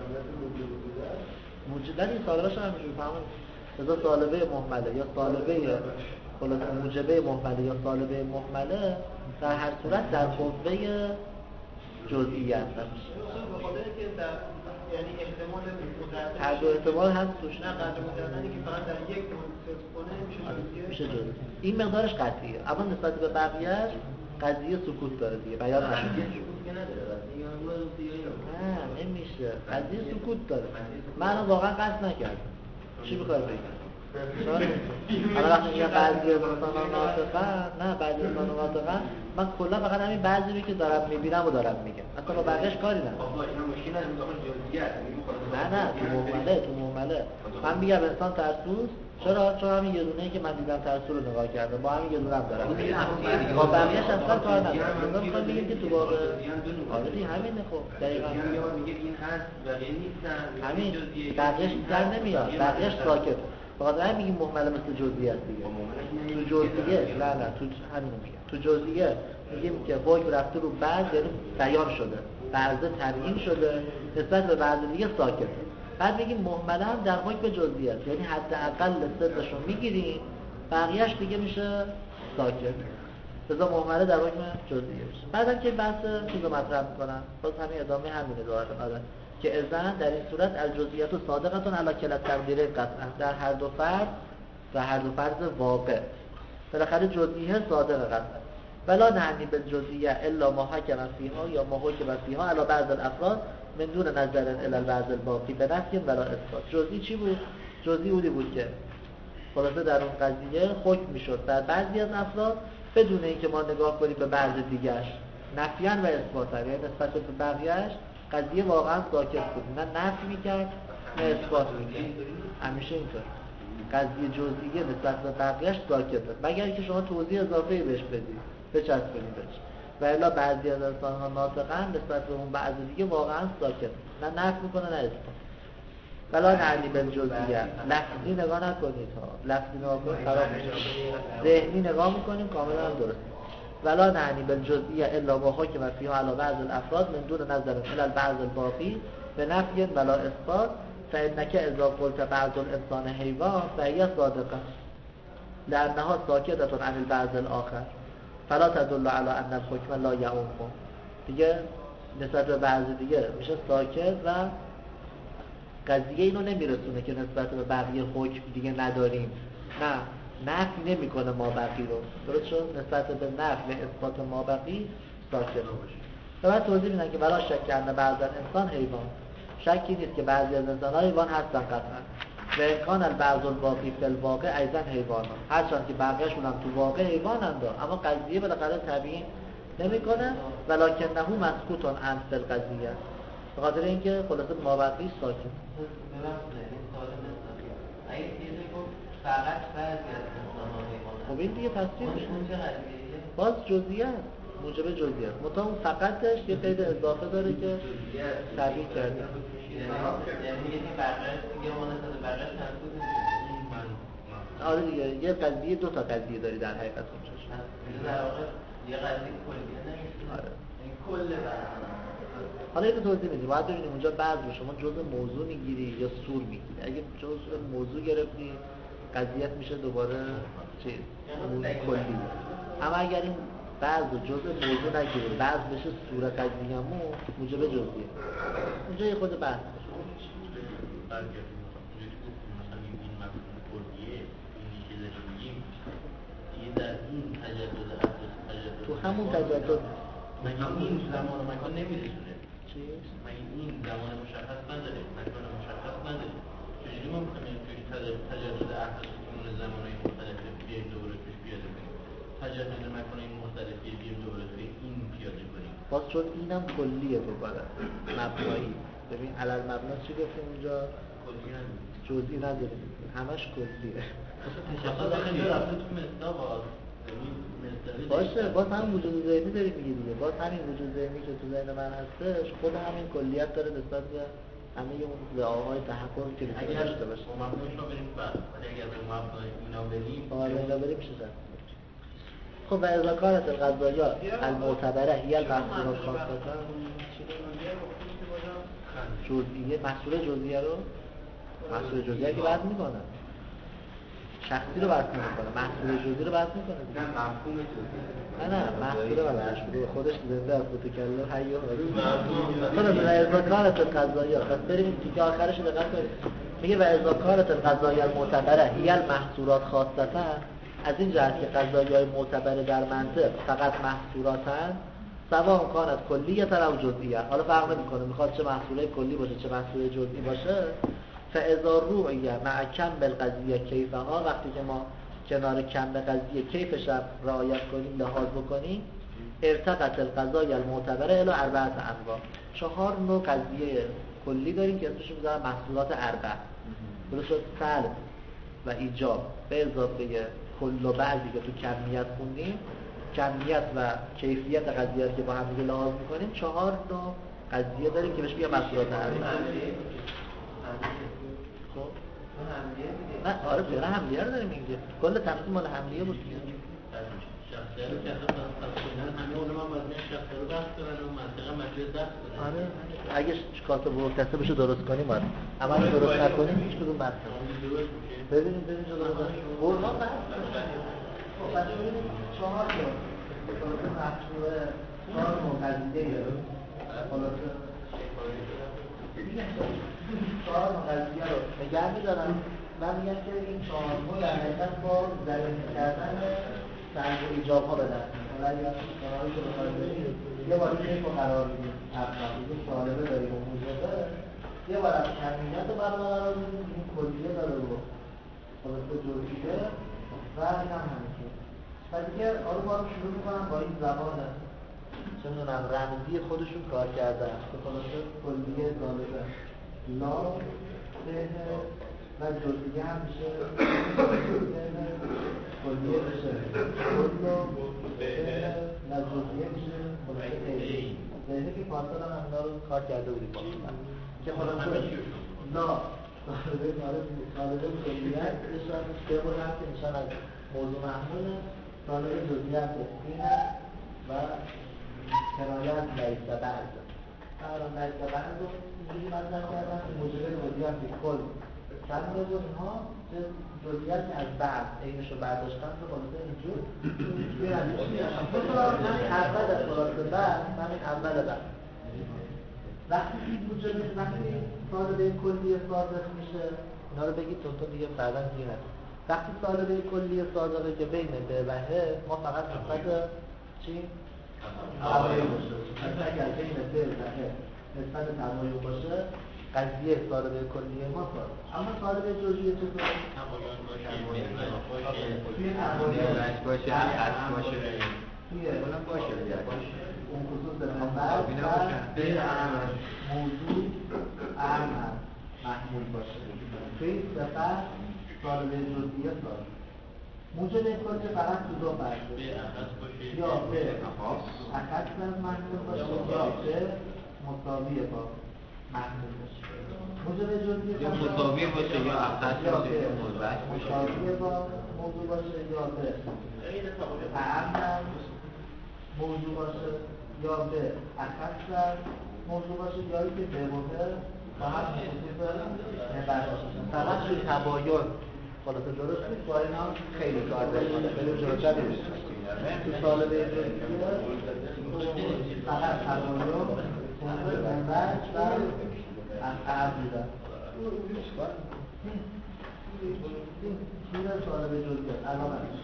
موجب این سالهاش هم میشه فهمون. لذا طالبه مهمله یا طالبه خلاصه موجبه مهمله یا طالبه مهمله در هر صورت در قوه جزئیت هست. به خاطر که در یعنی احتمال متعدد هر دو احتمال هست توش، نه قدر متعددی که فقط در یک مورد صرف کنه میشه میشه جزئی. این مقدارش قطعیه، اما نسبت به بقیه‌اش قضیه سکوت داره دیگه، بیان نشده. سکوت که نداره نه نمیشه، قضیه سکوت داره. من واقعا قصد نکردم. چی می‌خوای بگی؟ حالا وقتی میگم بعضی از انسان ناطقن، نه بعضی از انسان ناطقن، من کلا فقط همین بعضی رو که دارم میبینم و دارم میگم، اصلا با بقیه‌اش کاری ندارم. نه نه تو مهمله تو مهمله من میگم انسان ترسوست، چرا؟ چون همین یه دونه‌ای که من دیدم ترسو رو نگاه کردم، با همین یه دونه هم دارم با بقیه‌اش اصلا کار ندارم. مثلا میخوام بگم که تو واقع آره دیگه همینه. خب دقیقاً میگه این هست بقیه نیستن، همین بقیه‌اش در نمیاد، بقیه‌اش ساکت. فقط همین میگیم مهمله مثل جزئی است دیگه. تو جزئیه نه نه تو همین میگم تو جزئیه میگیم که حکم رفته رو بعض، یعنی بیان شده، بعضه تبیین شده، نسبت به بعض دیگه ساکته. بعد میگیم مهمله هم در حکم جزئی است، یعنی حداقل صدقش رو میگیریم، بقیه‌اش دیگه میشه ساکت. لذا مهمله در حکم جزئی میشه. بعدم که بحث چیزو مطرح میکنن، باز همین ادامه همینه داره که اذن در این صورت الجزئیات و صادقتون علی کلا تقدیره قطعا در هر دو فرد و هر دو فرد واقع بالاخره جزئیه صادق قطعا ولا نعنی بالجزئیه الا ما حکم فیها یا ما حکم فیها علی بعض الافراد من دون نظر الی البعض الباقی بنفی ولا اثبات. جزئی چی بود؟ جزئی بودی بود که خلاصه در اون قضیه حکم میشد در بعضی از افراد بدون اینکه ما نگاه کنیم به بعض دیگرش، نفیاً و اثباتاً، یعنی نسبت به بقیه‌اش قضیه واقعا ساکت بود، نه نفی میکرد نه اثبات میکرد. همیشه اینطور قضیه جزئیه نسبت به بقیه‌اش ساکت بود، مگر اینکه شما توضیح اضافه‌ای بهش بدید بچسبونید بهش. و الا بعضی از انسان‌ها ناطقن نسبت به اون بعضی دیگه واقعا ساکت، نه نفی میکنه نه اثبات. ولا نعنی بالجزئیه، لفظی نگاه نکنید ها، لفظی نگاه کنید خراب میشه، ذهنی نگاه میکنیم کاملا درست. ولا نعنی بالجزئیه الا ما حکم فیها علی بعض الافراد من دون نظر الی البعض الباقی به نفی ولا اثبات فانک اذا قلت بعض الانسان حیوان فهی صادقه لانها ساکتة عن البعض الاخر فلا تدل علی ان الحکم لا یعم. دیگه نسبت به بعض دیگه میشه ساکت و قضیه اینو نمیرسونه که نسبت به بقیه حکم دیگه نداریم. نه، نفی نمیکنه ما بقی رو، درست شد؟ نسبت به نفی اثبات ما بقی ساکت باشه. و بعد توضیح میدن که ولا شک ان بعض انسان حیوان، شکی نیست که بعضی از انسان‌ها حیوان هستن قطعا. و امکان البعض الباقی فی الواقع ایضا حیوان، هرچند که بقیه‌شون هم تو واقع حیوانند، اما قضیه بالاخره تبیین نمیکنه. ولکنه مسکوت عن فی القضیه، به خاطر اینکه خلاصه ما بقی ساکت. اگه چیزی گفت فقط بعضی از انسان‌ها حیوانات، خب این دیگه تصدیق میشه. اون چه قضیه؟ باز جزئیات، موجب جزئیات. مطمئن اون فقطش یه قید اضافه داره که تعبیر کرده. یعنی یکی بقیه‌اش دیگه ما نسبت بقیه‌اش مسکوت میشه. آره دیگه، یه قضیه دو تا قضیه داری در حقیقت اونجاش. در واقع یه قضیه کلیه نمیشه. آره. این کل بقیه. حالا اینو توضیح میدیم. باید ببینیم اونجا بعض رو شما جزء موضوع میگیری یا سور میگیری. اگه جزء موضوع گرفتی قضیت میشه دوباره چیز کلی. اما اگر این بعض رو جزء موضوع نگیری بعض بشه سور قضیه‌مو موجب جزئیه. اونجا یه خود بحث باشه. مثلا این مفهوم کلیه این چیزی که میگیم دیگه در این تجدد اساس تجدد تو همون تجدد مگه این زمان و مکان نمیرسونه؟ چی؟ مگه این زمان مشخص نداره، مکان مشخص نداره. چجوری ما می‌تونیم توی تجدد اساس اون زمان‌های مختلف بیایم دوباره توش پیاده کنیم؟ تجدد مکان‌های مختلفی بیایم دوباره توی این پیاده کنیم. باز چون اینم کلیه دوباره مبنایی. ببین علل مبنا چی گفتیم اونجا؟ کلی هم جزئی نداریم، همش کلیه. تشخص خیلی رفته تو مصداق باشه، باز هم وجود ذهنی داری میگی دیگه. باز همین وجود ذهنی که تو ذهن من هستش خود همین کلیت داره نسبت به همه اون دعاهای تحقق که میتونه داشته باشه. ما مبناش رو بریم بعد اگر به مبنای اینا بریم آره اینا بریم میشه زد. خب و اذا کانت القضایات المعتبره هی المحصولات خاصتا جزئیه، محصول جزئیه رو محصول جزئیه که بحث میکنه، شخصی رو بحث نمیکنه، محصول جزئی رو بحث میکنه. نه مفهوم جزئی. نه نه محصول بحثش بوده خودش زنده از متکلم حی و خلاص. و اذا کانت القضایات، پس بریم تیکه آخرش رو دقت کنید. میگه و اذا کانت القضایات المعتبره هی المحصولات خاصتا، از این جهت که قضایای معتبره در منطق فقط محصولاتن، سواء کانت کلیه او جزئیه، حالا فرق نمیکنه میخواد چه محصوله کلی باشه چه محصول جزئی باشه. فاذا رؤیه مع کم بالقضیه کیفها، وقتی که ما کنار کم قضیه کیفش رعایت کنیم لحاظ بکنیم، ارتقت القضایای المعتبره الی اربعه انواع، چهار نوع قضیه کلی داریم که اسمش میذارن محصولات اربع. درست شد؟ سلب و ایجاب به اضافه کل و بعضی که تو کمیت خوندیم، کمیت و کیفیت قضیه که با هم دیگه لحاظ میکنیم، چهار نوع قضیه داریم که بهش میگن محصولات اربع. خب نه آره فعلا حملیه رو داریم اینجا، کل تقسیم مال حملیه بود دیگه. شخصیت رو که اصلا پس کنن همه اونم هم مجموعه شخصیت رو بحث کنن و منطقه مجموعه بحث کنن. آره اگه کاتب و کسبشو درست کنیم آره، اما اگه درست نکنیم هیچ کدوم بحث درست میشه. ببینیم ببینیم چه درست قرآن بحث خب بچه ببینیم چهار تا خلاصه مجموعه چهار مقضیه خلاصه چهار مقضیه رو نگه میدارم. من میگم که این چهار مو در حقیقت با ضریب کردن سلب و ایجاب ها بدن. حالا اگر کناری که بخواهی بریم یه بار کیف رو قرار میدیم، اصلا سالبه داریم و موجبه، یه بار از کمیت رو برنامه قرار میدیم، این کلیه داره رو خلاصه جزئیه و این هم همینطور. و دیگه آره باید شروع میکنم با این زبان چه میدونم رمزی خودشون کار کردن که خلاصه کلیه ظالبه لا به و جزئیه هم میشه کلیه بشه کل و جزئیه میشه خلاصه ای ذهنه که پاسدار هم همنا رو کار کرده بودیم با که خلاصه لا طالبه کلیه نشان سه بود هم که نشان از موضوع محموله طالبه جزئیه هم این و کنایه از لیس بعض برای لیس بعض رو اینجوری مطرح کردن که موجبه وجودی که کل سمیه بود اینها جزئیات از بعض اینش رو برداشتن رو خلاصه اینجور بیرنش میرشن همین اول خلاصه بعد همین اول بعد وقتی این موجبه وقتی طالبه کلی صادق میشه اینا رو بگید چون تو دیگه بعدا گیر نکنید وقتی طالبه کلی صادقه که بین به و ه ما فقط نسبت چی؟ تمایل باشه اگر بین به و ه نسبت تمایل باشه قضیه طالبه کلی ما صادق اما طالبه جزئی چطور؟ تمایل باشه توی تمایل باشه هست باشه توی اونم باشه اون خصوص منبع به موضوع اهم محمول باشه توی این صفت طالبه جزئیه صادق موجب کلی فقط تو دو فرقه به اخص باشه یا به اخص محمول باشه یا به مساوی با محمول باشه موجب جزئی یا مساوی باشه یا اخص باشه یا موضوع مساوی با موضوع باشه یا به اهم موضوع باشه یا به اخص موضوع باشه یا که به موضوع با هم خصوص نبر باشه فقط توی تباین خلاصه درست نیست با اینا خیلی کار داریم خیلی جلوتر نیست تو طالبه جزئیه فقط تباین خصوص نبر و اخر بودن این طالبه جزئیه علامتش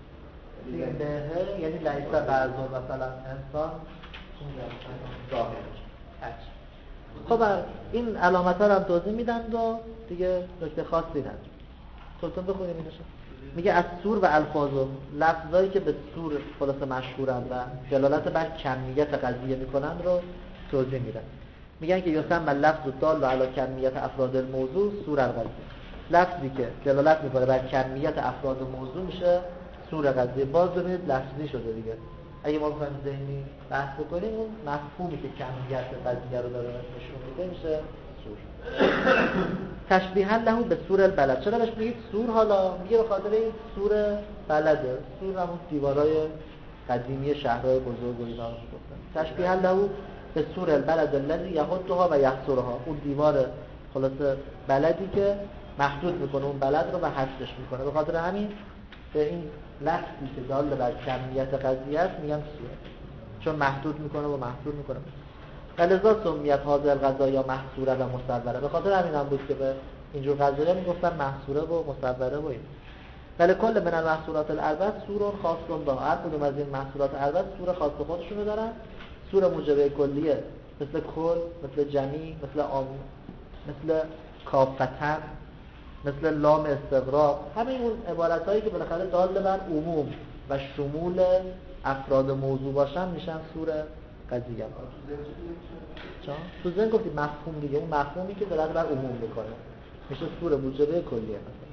به یعنی لیس بعضون مثلا انسان ظاهر خب این علامت ها رو هم توضیح میدن و دیگه نکته خاصی نداره سلطان بخونیم اینشو میگه از سور و الفاظ و لفظایی که به سور خلاصه مشهورن و دلالت بر کمیت قضیه میکنن رو توضیح میدن میگن که یسمى اللفظ الدال علی کمیت افراد الموضوع سور القضیه لفظی که دلالت میکنه بر کمیت افراد موضوع میشه سور قضیه باز ببینید لفظی شده دیگه اگه ما بخوایم ذهنی بحث بکنیم اون مفهومی که کمیت قضیه رو داره نشون میده میشه سور تشبیها له به سور البلد چرا بهش میگید سور حالا میگه به خاطر این سور بلده سور همون دیوارای قدیمی شهرهای بزرگ و اینا رو گفتن تشبیها له به سور البلد الذی یحطها و یحصرها اون دیوار خلاصه بلدی که محدود میکنه اون بلد رو و حذفش میکنه به خاطر همین به این لفظی که دال بر کمیت قضیه است میگن سور چون محدود میکنه و محدود میکنه لذا سمیت هذه القضایا محصوره و مصوره به خاطر همین هم بود که به اینجور قضایا میگفتن محصوره و مصوره و این ولی کل من المحصولات الاربع سور خاص با هر کدوم از این محصولات اربع سور خاص خودشونو دارن سور موجبه کلیه مثل کل مثل جمی مثل عام مثل کافتن مثل لام استغراق همه اون عبارت هایی که بالاخره دال بر عموم و شمول افراد موضوع باشن میشن سور قضیه چون تو ذهن گفتید مفهوم دیگه اون مفهومی که دلالت بر عموم میکنه میشه سور موجبه کلیه مثلا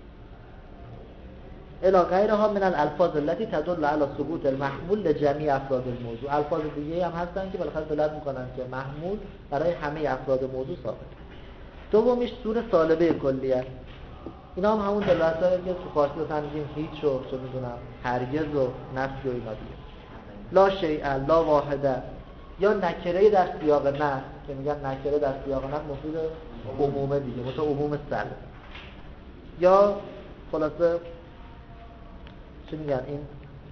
الی غیرها من الالفاظ التي تدل على ثبوت المحمول لجميع افراد الموضوع الفاظ دیگه هم هستن که بالاخره دلالت میکنن که محمول برای همه افراد موضوع ثابت دومیش سور طالبه کلیه اینا هم همون دلالتایی که تو فارسی مثلا میگیم هیچ و چه میدونم هرگز و نفی و اینا دیگه لا شیء لا واحده یا نکره در سیاق نفی که میگن نکره در سیاق نفی مفید عمومه دیگه مثلا عموم سر یا خلاصه چی میگن این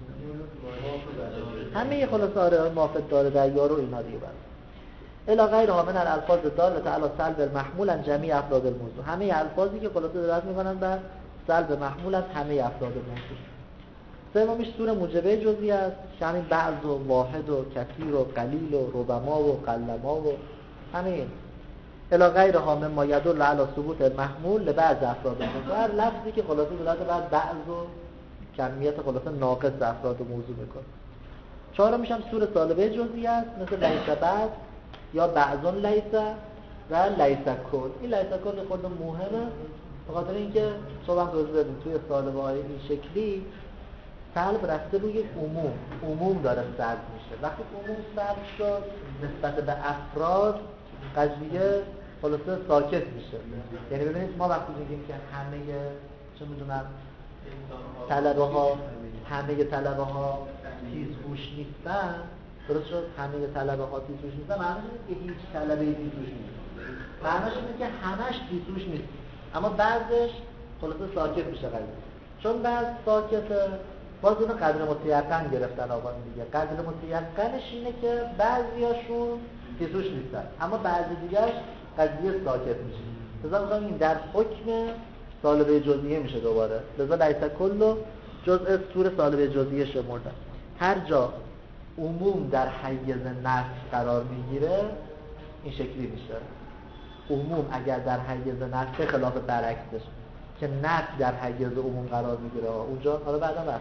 همه خلاصه آره موافق داره در یارو اینا دیگه برد الا غیرها من الالفاظ داله علی سلب المحمول عن جميع افراد الموضوع همه الفاظی که خلاصه دلالت میکنن بر سلب محمول از همه افراد موضوع سومیش سور موجبه جزئی است که همین بعض و واحد و کثیر و قلیل و ربما و قلما و همین الا غیرها مما یدل علی ثبوت المحمول لبعض افراد الموضوع هر لفظی که خلاصه دلالت بر بعض و کمیت خلاصه ناقص افراد موضوع میکنه چهارم میشم سور طالبه جزئی است مثل لیس بعض یا بعضون لیس و لیس کل این لیس کل خود مهمه به خاطر اینکه صبح هم توضیح دادیم توی طالبه های این شکلی سلب رفته روی عموم عموم داره سلب میشه وقتی عموم سلب شد نسبت به افراد قضیه خلاصه ساکت میشه یعنی ببینید ما وقتی میگیم که همه چه میدونم طلبه ها همه طلبه ها تیز هوش نیستن، درست شد همه طلبه ها تیز هوش نیستن، معنیش اینه که هیچ طلبه تیز هوش نیست، معنیش اینه که همش تیز هوش نیست، اما بعضش خلاصه ساکت میشه قضیه. چون بعض ساکته، باز اینو قدر متیقن گرفتن آقا دیگه. قدر متیقنش اینه که بعضیاشون تیز هوش نیستن اما بعضی دیگرش قضیه ساکت میشه. لذا میگم این در حکم سالبه جزئیه میشه دوباره. لذا لیس کل جزء سور سالبه جزئیه شمردن. هر جا عموم در حیز نفس قرار میگیره این شکلی میشه. عموم اگر در حیز نفس خلاف برعکسش که نفس در حیز عموم قرار میگیره اونجا حالا بعدا بحث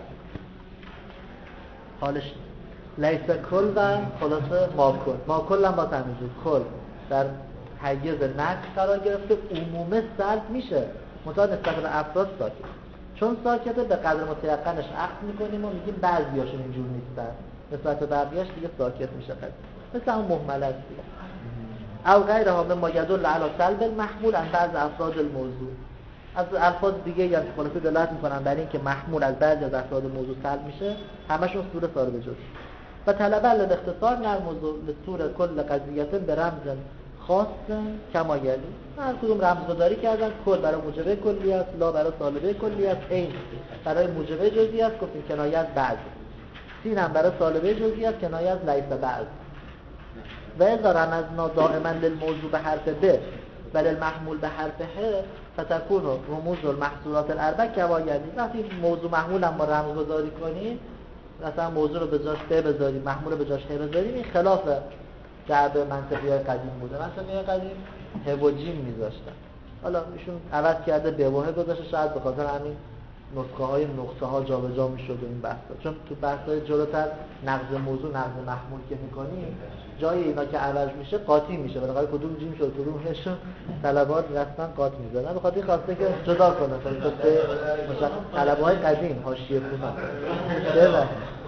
حالش لیس کل و خلاصه ما کل. ما کل هم با تمیز کل در حیز نفس قرار گرفته، عموم سلب میشه منتها نسبت به افراد ساکت. چون ساکته به قدر متیقنش اخذ میکنیم و میگیم بعضیاشون اینجور نیستن، نسبت به بقیه‌اش دیگه ساکت میشه قضیه. مثل همون مهمل است دیگه. او غیرها مما یدل علی سلب المحمول عن بعض افراد الموضوع. از الفاظ دیگه یا خلاصه دلالت میکنن بر این که محمول از بعضی از افراد موضوع سلب میشه، همشون صورت صالب جز. و طلب الاختصار در موضوع لصور کل قضیه به رمز خاص کما یلی. هر کدوم رمزگذاری کردن، کل برای موجبه کلی است، لا برای سالبه کلی است، این برای موجبه جزئی است، گفتیم کنایه از بعض. سین هم برای سالبه جزئی است، کنایه از لیس بعض. و اذا رمزنا دائما للموضوع به حرف ب و للمحمول به حرف ه فتكون رموز المحصولات الاربع کما یلی. وقتی موضوع محمول هم ما رمزگذاری کنیم، مثلا موضوع رو به جاش ب بذاریم، محمول رو به جاش ه بذاریم، این خلاف جعب منطقی های قدیم بوده. منطقی های قدیم ه و جیم میذاشتن، حالا ایشون عوض کرده ب و ه گذاشته، شاید به خاطر همین نسخه های نقطه ها جابجا میشد این بحثا. چون تو بحث های جلوتر نقض موضوع نقض محمول که میکنیم جای اینا که عوض میشه قاطی میشه، بالاخره کدوم جیم شد کدوم ه شد، طلبات رسما قاط میذارن. به خاطر خواسته که جدا کنه تا به مثلا طلبه های قدیم حاشیه خونا چرا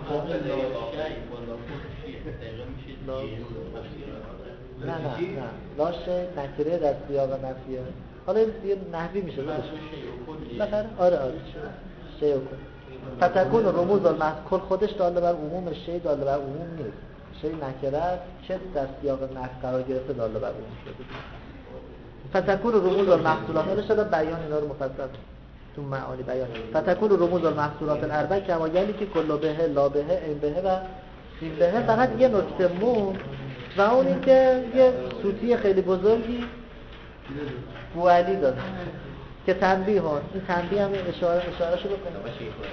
نه نه نه لاشه نکره در سیاق نفیه. حالا یه نحوی میشه بالاخره آره آره شیء کن. فتكون رموز المذکور خودش داله بر عموم، شیء داله بر عموم نیست. شیء نکره چه در سیاق نفی قرار گرفته داله بر عموم شده. فتكون رموز المحصولات حالا شده بیان اینا رو مفصل تو معانی بیان. فتكون رموز المحصولات الاربع کما یلی که کل به لا به این به و این به. فقط یه نکته مون و اون این که یه سوتی خیلی بزرگی بوالی داده که تنبیه هست. این تنبیه هم اشاره اشاره شو بکنه.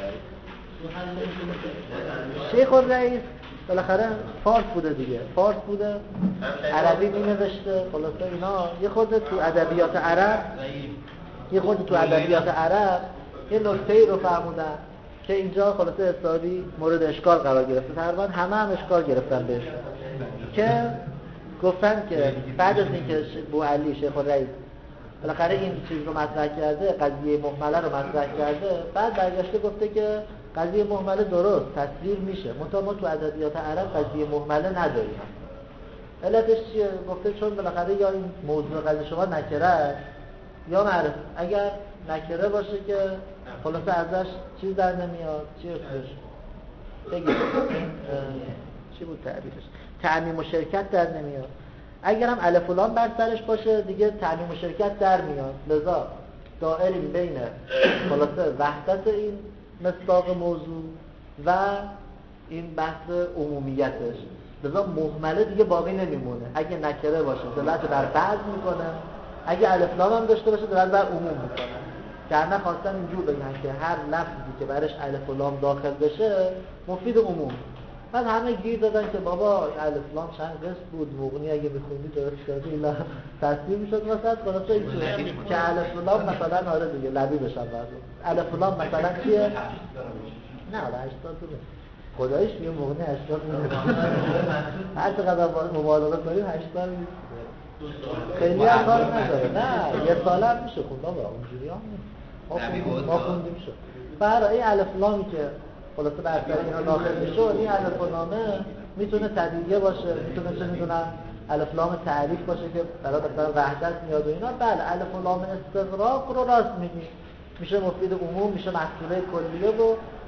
شیخ الرئیس بالاخره فارس بوده دیگه، فارس بوده، عربی می نوشته. خلاصه اینا یه خورده تو ادبیات عرب یه خورده تو ادبیات عرب یه نکته‌ای رو فهموندن که اینجا خلاصه حسابی مورد اشکال قرار گرفته. تقریبا همه هم اشکال گرفتن بهش که گفتن که بعد از اینکه بوعلی شیخ الرئیس بالاخره این چیز رو مطرح کرده، قضیه مهمله رو مطرح کرده، بعد برگشته گفته که قضیه مهمله درست تصویر میشه، منتها ما تو ادبیات عرب قضیه مهمله نداریم. علتش چیه؟ گفته چون بالاخره یا این موضوع قضیه شما نکره است یا معرفت. اگر نکره باشه که خلاصه ازش چیز در نمیاد، چی اسمش بگید چی بود تعبیرش، تعمیم و شرکت در نمیاد. اگر هم الف و لام بر سرش باشه دیگه تعمیم و شرکت در میاد. لذا دائریم بین خلاصه وحدت این مصداق موضوع و این بحث عمومیتش. لذا مهمله دیگه باقی نمیمونه. اگه نکره باشه دلالت بر بعض میکنه، اگه الف لام هم داشته باشه دلالت بر عموم میکنه. در نخواستن اینجور بگن که هر لفظی که برش الف و لام داخل بشه مفید عموم. بعد همه گیر دادن که بابا الف لام چند قسم بود، مغنی اگه بخوندی درست شدی اینا تصویر میشد مثلا خلاصه اینجور که الف لام مثلا آره دیگه لبی بشن بعد الف لام مثلا چیه؟ نه حالا هشتاد تو خدایش میگه مغنی هشتاد میگه هر چقدر مبالغه کنیم هشتاد خیلی هم کار نداره. نه یه ساله هم میشه خونده با اونجوری هم نیست ما خوندیم شد. برای این الف لامی که خلاصه بر سر اینا داخل میشه، این الف لامه میتونه تدیعیه باشه، میتونه چه میدونم الف لام تعریف باشه که برای مثلا وحدت میاد و اینا. بله الف لام استغراق رو راست میگی، میشه مفید عموم، میشه محصوله کلیه و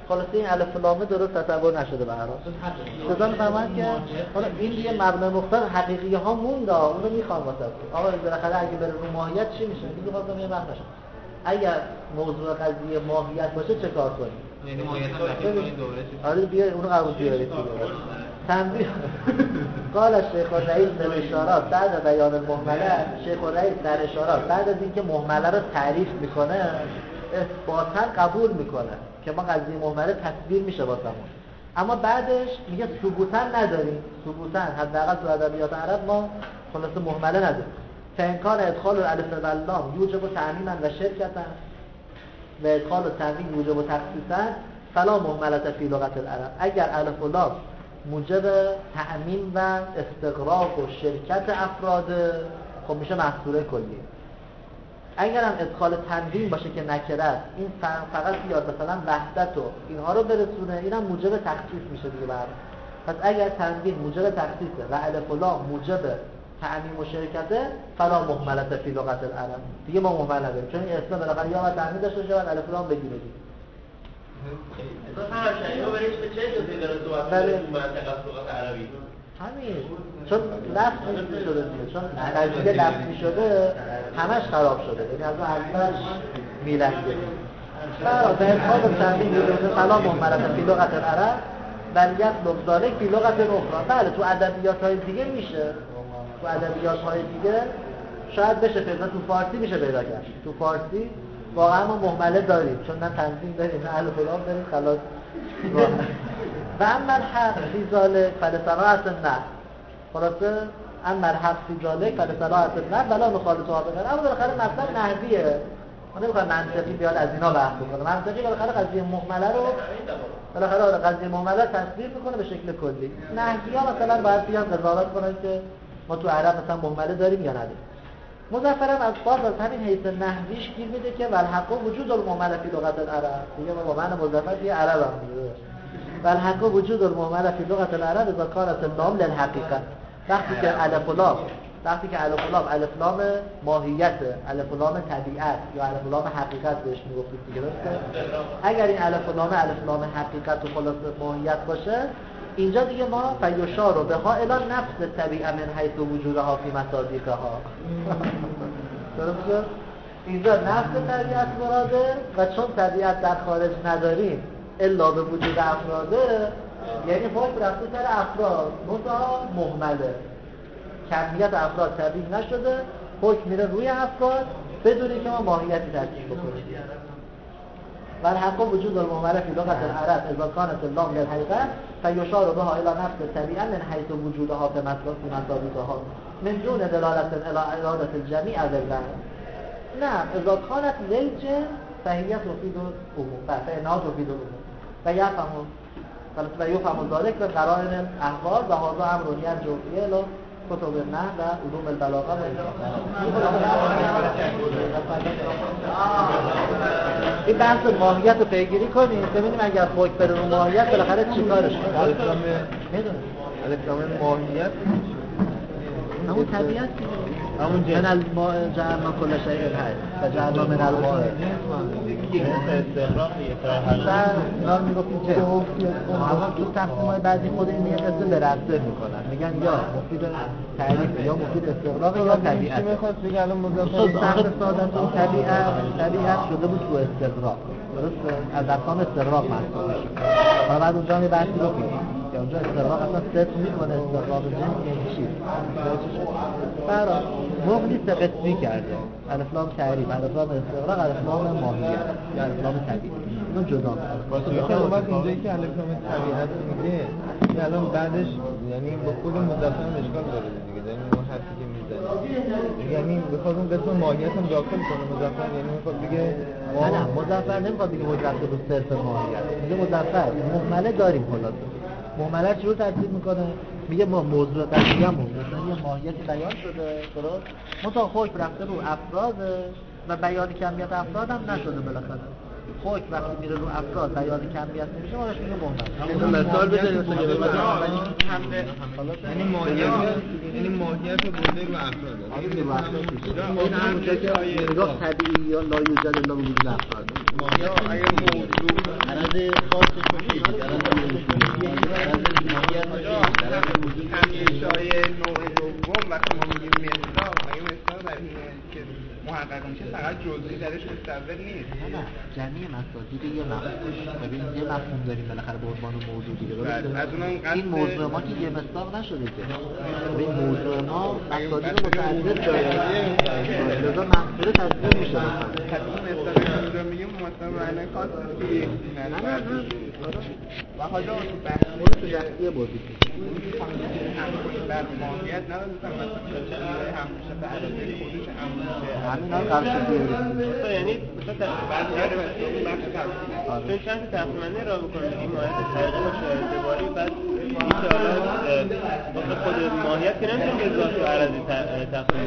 خلاص این الف و لام درست تصور نشده به هر حال. صدا می‌فهمن که حالا این دیگه مبنا مختار حقیقی ها مونده، اون رو میخوام واسه آقا بالاخره اگه بره رو ماهیت چی میشه؟ دیگه خواستم یه وقت نشه. اگر موضوع قضیه ماهیت باشه چه کار کنیم؟ یعنی ماهیت هم دقیق کنید دوره چی؟ آره بیا اونو قبول بیارید دیگه. تنبیه قال شیخ الرئیس در اشارات بعد بیان المهمله، شیخ الرئیس در اشارات بعد از اینکه مهمله رو تعریف میکنه اثباتا قبول میکنه که ما قضیه مهمله تصویر میشه واسمون، اما بعدش میگه ثبوتا نداریم، ثبوتا حداقل تو ادبیات عرب ما خلاصه مهمله نداریم. فانکار ادخال الالف و اللام یوجب تعمیما و شرکتا و ادخال التنوین یوجب تخصیصا فلا مهمله فی لغت العرب. اگر الف و لام موجب تعمیم و استغراق و شرکت افراد خب میشه محصوره کلی. اگر هم ادخال تنوین باشه که نکره است، این فقط بیاد مثلا وحدت و اینها رو برسونه، اینم موجب تخصیص میشه دیگه برام. پس اگر تنوین موجب تخصیصه و الف و لام موجب تعمیم و شرکته فلا مهمله فی لغت العرب، دیگه ما مهمل نداریم چون این اسم بالاخره یا باید تعمیم داشته باشه یا الف و لام بگیره دیگه. اصلا همشنی ها برایش به چه اجازه داره تو اصلا تو منطقه از لغت عربی؟ همین چون لفظی شده دیگه، چون تجدید لفظی شده همش خراب شده، یعنی از اون اولش میلنگه. برای به ادخال تنوین یوجب فلا مهمله فی لغت العرب بل یطلب ذلک فی لغت اخرى. بله تو ادبیات‌های دیگه میشه، تو ادبیات‌های دیگه شاید بشه پیدا، تو فارسی میشه پیدا کرد. تو فارسی واقعا ما مهمله داریم چون نه تنظیم داریم نه الف و لام داریم، خلاص و اما الحق فی ذلک فلصراحة النحو. خلاصه اما الحق فی ذلک فلصراحة النحو ولا مخالطها بغیر. اما بالاخره مطلب نحویه، ما نمیخوایم منطقی بیاد از اینا بحث کنه. منطقی بالاخره قضیه مهمله رو بالاخره قضیه مهمله تصویر میکنه به شکل کلی. نحوی‌ها مثلا باید بیان قضاوت کنن که ما تو عرب مثلا مهمله داریم یا نداریم. مظفرم از باز از همین حیث نحویش گیر میده که والحق وجود المهمله فی لغت العرب. دیگه ما با من مظفر یه عرب هم میگه والحق وجود المهمله فی لغت العرب اذا كانت اللام للحقیقه. وقتی که الف و لام وقتی که الف و لام الف لام ماهیت، الف و لام طبیعت یا الف و لام حقیقت بهش میگفتید دیگه، درسته؟ اگر این الف و لام الف لام حقیقت و خلاص ماهیت باشه، اینجا دیگه ما فیشار به ها الی نفس طبیعه من حیث وجودها فی مصادیقها. درسته؟ اینجا نفس طبیعت مراده و چون طبیعت در خارج نداریم الا به وجود افراده، یعنی حکم رفته سر افراد منتها مهمله، کمیت افراد تبیین نشده، حکم میره روی افراد بدونی که ما ماهیتی ترکیب بکنیم. والحق وجود المهمله فی لغت العرب اذا كانت اللام للحقیقه فیشار بها الی نفس طبیعه من حیث وجودها فی مصادیقها من دون دلالت الی اراده الجمیع بالله. نه اذا كانت للجنس فهي تفيد العموم فانها تفيد العموم و یفهم و یفهم ذلك به قرائن الاحوال و هذا امر یرجع الی کتب النحو و علوم البلاغه و این بحث ماهیت رو پیگیری کنیم ببینیم اگر فوق بره رو ماهیت بالاخره چیکارش کنیم. میدونم الکترون ماهیت همون طبیعت همون من الماء جعلنا كل شيء حي فجعلنا من الماء یک استغراق یه اصلا اینا میگفتیم که تو تقسیم‌های بعضی خود این یک قسم به رفته میکنن، میگن یا مفید تعریف یا مفید استغراق یا طبیعت. میخواد بگه الان مضاف سخت سادت و طبیعت طبیعت شده بود تو استغراق، درسته؟ از ارکان استغراق محسوب میشه. حالا بعد اونجا می بحثی رو کنیم که اونجا استغراق اصلا صفر میکنه، استغراق جنس یعنی چی؟ برای مغلی قسمی کرده الف لام تعریف، الف لام استغراق، الف لام ماهیت یا الف لام طبیعت. اینو جدا واسه میخواد اومد اینجایی که الف لام طبیعت میگه که الان بعدش یعنی با خود مضافه هم اشکال داره دیگه، یعنی اون حرفی که میزنه یعنی میخواد اون قسم ماهیت هم داخل کنه مضافه، یعنی میخواد بگه نه نه مضافه نمیخواد بگه مضافه به صرف ماهیت، میگه مضافه مهمله داریم. خلاص مهمله چی رو ترتیب میکنه؟ میگه ما موضوع قضیه‌مون یه ماهیتی بیان شده، درست؟ متا خوک رفته رو افراد و بیان کمیت افراد هم نشده بالاخره. خوک وقتی میره رو افراد بیان کمیت نمیشه، ما بهش میگه مهمل. مثال بزنید مثلا یعنی ماهیت یعنی ماهیت رو برده رو افراد. این همونجا که نگاه طبیعی یا لا یوجد الا وجود افراد. ماهیت اگه موضوع عرض خاصش میشه عرض ماهیت همیشای نوع دوم وقتی ما میگیم مصداق مگه مصداق در اینه که محقق میشه فقط جزئی درش مستقل نیست. نه نه جمعی مصادیق یه مفهوم ببین یه مفهوم داریم بالاخره به عنوان موضوع دیگه. این موضوع ما که یه مصداق نشده که ببین موضوع ما مصادیق متعدد داره لذا مفهوم تجزیه میشه. پس این مصداق اینجا میگیم مصداق معنی خاص که نه نه نه و حالا بحث تو دستیه بازی در ماهیت نداره مثلا هم میشه به علاوه خودش هم میشه همین ها قرش بیاریم یعنی مثلا بعضی ها رو بخش تفصیل چون چند تقسیمنده را بکنیم این ماهیت طریقه با شاید دوباری بعد این که حالا خود ماهیت که نمیشه که ذات و عرضی تقسیم